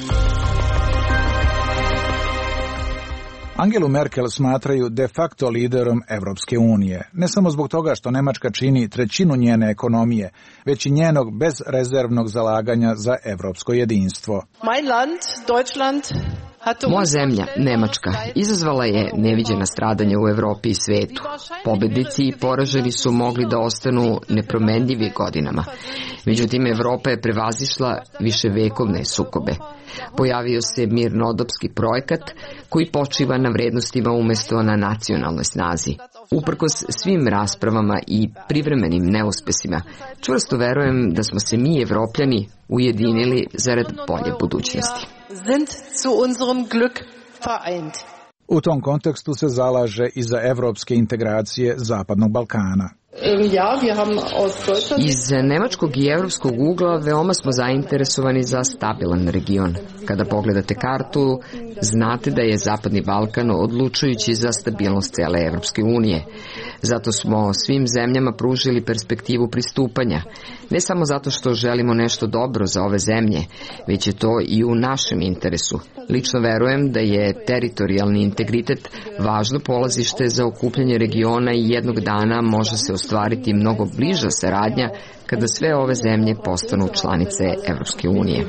Angelu Merkel smatraju de facto liderom Evropske unije, ne samo zbog toga što Nemačka čini trećinu njene ekonomije, već i njenog bezrezervnog zalaganja za evropsko jedinstvo. Mein Land, Deutschland, Moja zemlja, Nemačka, izazvala je neviđena stradanja u Evropi i svetu. Pobednici i poraženi su mogli da ostanu nepromenljivi godinama. Međutim, Evropa je prevazišla viševekovne sukobe. Pojavio se mirnodopski projekat koji počiva na vrednostima umesto na nacionalnoj snazi. Uprkos svim raspravama i privremenim neuspesima, čvrsto verujem da smo se mi, Evropljani, ujedinili zarad bolje budućnosti. U tom kontekstu se zalaže i za evropske integracije Zapadnog Balkana. Iz nemačkog i evropskog ugla veoma smo zainteresovani za stabilan region. Kada pogledate kartu, znate da je Zapadni Balkan odlučujući za stabilnost cele Evropske unije. Zato smo svim zemljama pružili perspektivu pristupanja. Ne samo zato što želimo nešto dobro za ove zemlje, već je to i u našem interesu. Lično verujem da je teritorijalni integritet važno polazište za okupljanje regiona i jednog dana može se ostvariti mnogo bliža saradnja kada sve ove zemlje postanu članice Evropske unije.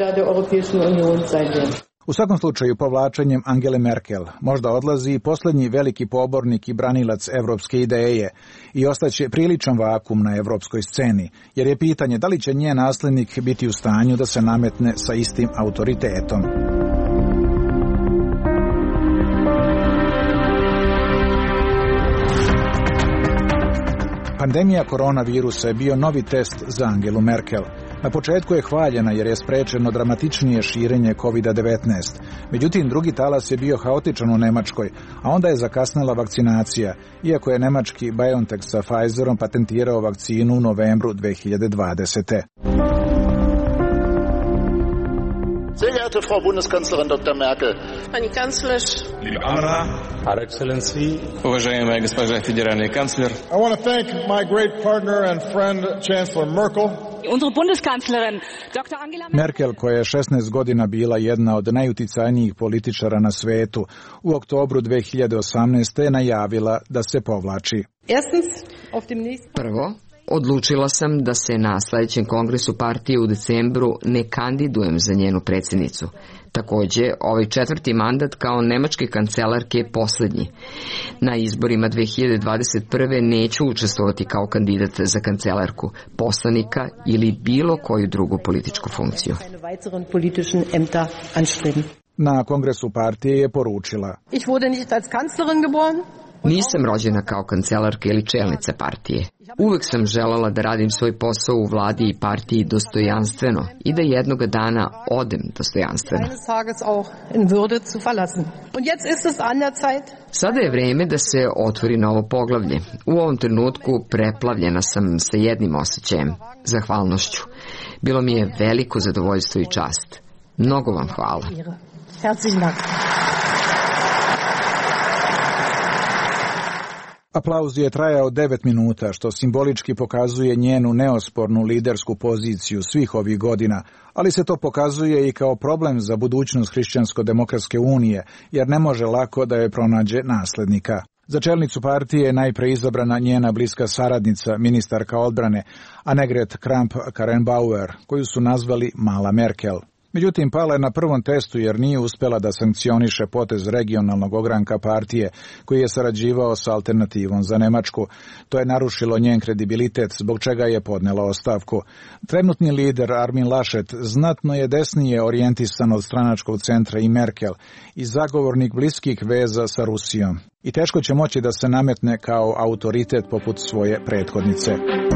U svakom slučaju, povlačenjem Angele Merkel možda odlazi i posljednji veliki pobornik i branilac evropske ideje i ostaće priličan vakum na evropskoj sceni, jer je pitanje da li će njen naslednik biti u stanju da se nametne sa istim autoritetom. Pandemija koronavirusa je bio novi test za Angelu Merkel. Na početku je hvaljena jer je sprečeno dramatičnije širenje kovid devetnaest. Međutim, drugi talas je bio haotičan u Nemačkoj, a onda je zakasnila vakcinacija, iako je nemački BioNTech sa Pfizerom patentirao vakcinu u novembru dve hiljade dvadesete. Sehr geehrte Frau Bundeskanzlerin doktor Merkel, Pani Kanclerz, liebe Anna, Her Excellency, уважаемая госпожа федеральный канцлер. I want to thank my great partner and friend Chancellor Merkel. Unsere Bundeskanzlerin doktor Angela Merkel, koja je šesnaest godina bila jedna od najuticajnijih političara na svetu, u oktobru dve hiljade osamnaeste je najavila da se povlači. Prvo, odlučila sam da se na sljedećem kongresu partije u decembru ne kandidujem za njenu predsjednicu. Također, ovaj četvrti mandat kao nemačke kancelarke je posljednji. Na izborima dve hiljade dvadeset prve neću učestvovati kao kandidat za kancelarku, poslanika ili bilo koju drugu političku funkciju. Na kongresu partije je poručila: Ich wurde nicht als Kanzlerin geboren. Nisam rođena kao kancelarka ili čelnica partije. Uvek sam željela da radim svoj posao u vladi i partiji dostojanstveno i da jednoga dana odem dostojanstveno. Sada je vrijeme da se otvori novo poglavlje. U ovom trenutku preplavljena sam sa jednim osjećajem, zahvalnošću. Bilo mi je veliko zadovoljstvo i čast. Mnogo vam hvala. Aplauz je trajao devet minuta, što simbolički pokazuje njenu neospornu lidersku poziciju svih ovih godina, ali se to pokazuje i kao problem za budućnost Hrišćansko-demokratske unije, jer ne može lako da je pronađe naslednika. Za čelnicu partije je najpre izabrana njena bliska saradnica, ministarka odbrane, Annegret Kramp-Karrenbauer, koju su nazvali Mala Merkel. Međutim, pala je na prvom testu jer nije uspjela da sankcioniše potez regionalnog ogranka partije koji je sarađivao sa Alternativom za Nemačku. To je narušilo njen kredibilitet, zbog čega je podnela ostavku. Trenutni lider Armin Laschet znatno je desnije orijentisan od stranačkog centra i Merkel i zagovornik bliskih veza sa Rusijom. I teško će moći da se nametne kao autoritet poput svoje prethodnice.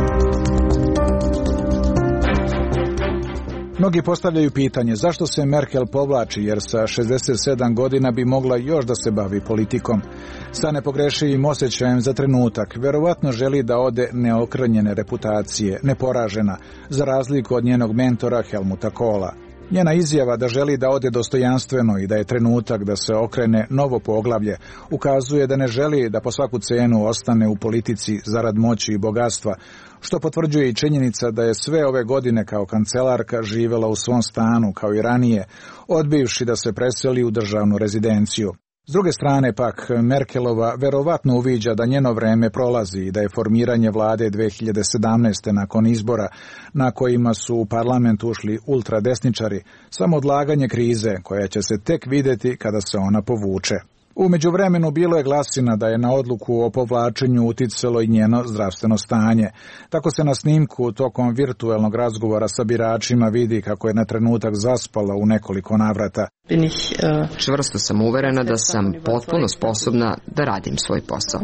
Mnogi postavljaju pitanje zašto se Merkel povlači, jer sa šezdeset sedam godina bi mogla još da se bavi politikom. Sa nepogrešivim osjećajem za trenutak, verovatno želi da ode neokrnjene reputacije, neporažena, za razliku od njenog mentora Helmuta Kohla. Njena izjava da želi da ode dostojanstveno i da je trenutak da se okrene novo poglavlje ukazuje da ne želi da po svaku cenu ostane u politici zarad moći i bogatstva, što potvrđuje i činjenica da je sve ove godine kao kancelarka živjela u svom stanu kao i ranije, odbivši da se preseli u državnu rezidenciju. S druge strane pak, Merkelova verovatno uviđa da njeno vreme prolazi i da je formiranje vlade dve hiljade sedamnaeste nakon izbora na kojima su u parlament ušli ultradesničari samo odlaganje krize koja će se tek vidjeti kada se ona povuče. U međuvremenu bilo je glasina da je na odluku o povlačenju uticalo i njeno zdravstveno stanje. Tako se na snimku tokom virtuelnog razgovora sa biračima vidi kako je na trenutak zaspala u nekoliko navrata. Čvrsto sam uverena da sam potpuno sposobna da radim svoj posao.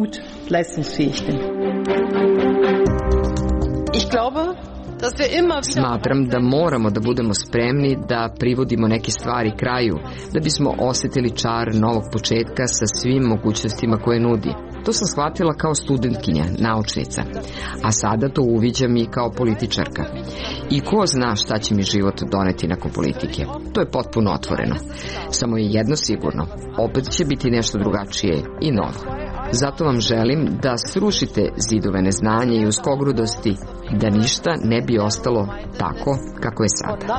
Smatram da moramo da budemo spremni da privodimo neke stvari kraju, da bismo osjetili čar novog početka sa svim mogućnostima koje nudi. To sam shvatila kao studentkinja, naučnica, a sada to uviđam i kao političarka. I ko zna šta će mi život doneti nakon politike. To je potpuno otvoreno. Samo je jedno sigurno, opet će biti nešto drugačije i novo. Zato vam želim da srušite zidove neznanja i uskogrudosti, da ništa ne bi ostalo tako kako je sada.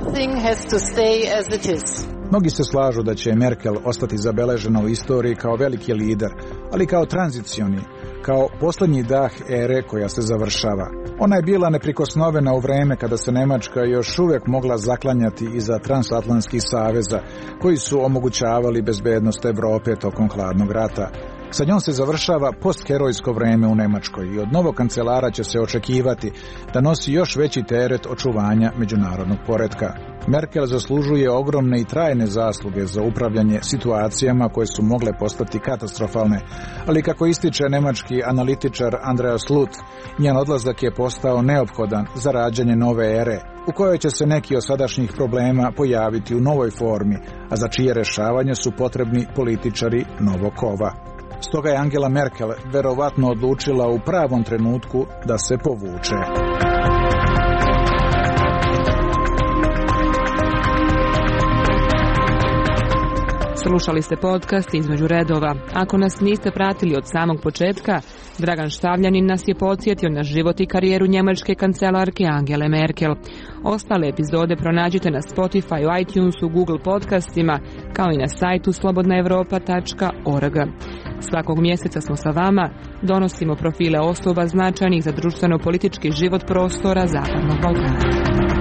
Mnogi se slažu da će Merkel ostati zabeležena u istoriji kao veliki lider, ali kao tranzicioni, kao posljednji dah ere koja se završava. Ona je bila neprikosnovena u vreme kada se Nemačka još uvijek mogla zaklanjati iza transatlantskih saveza koji su omogućavali bezbednost Evrope tokom hladnog rata. Sa njom se završava postherojsko vreme u Nemačkoj i od novog kancelara će se očekivati da nosi još veći teret očuvanja međunarodnog poretka. Merkel zaslužuje ogromne i trajne zasluge za upravljanje situacijama koje su mogle postati katastrofalne, ali kako ističe nemački analitičar Andreas Luth, njen odlazak je postao neophodan za rađanje nove ere, u kojoj će se neki od sadašnjih problema pojaviti u novoj formi, a za čije rešavanje su potrebni političari novog kova. Stoga je Angela Merkel verovatno odlučila u pravom trenutku da se povuče. Slušali ste podcast Između redova. Ako nas niste pratili od samog početka, Dragan Štavljanin nas je podsjetio na život i karijeru njemačke kancelarke Angele Merkel. Ostale epizode pronađite na Spotify, iTunesu, Google podcastima, kao i na sajtu slobodna evropa tačka org. Svakog mjeseca smo sa vama, donosimo profile osoba značajnih za društveno-politički život prostora Zapadnog Balkana.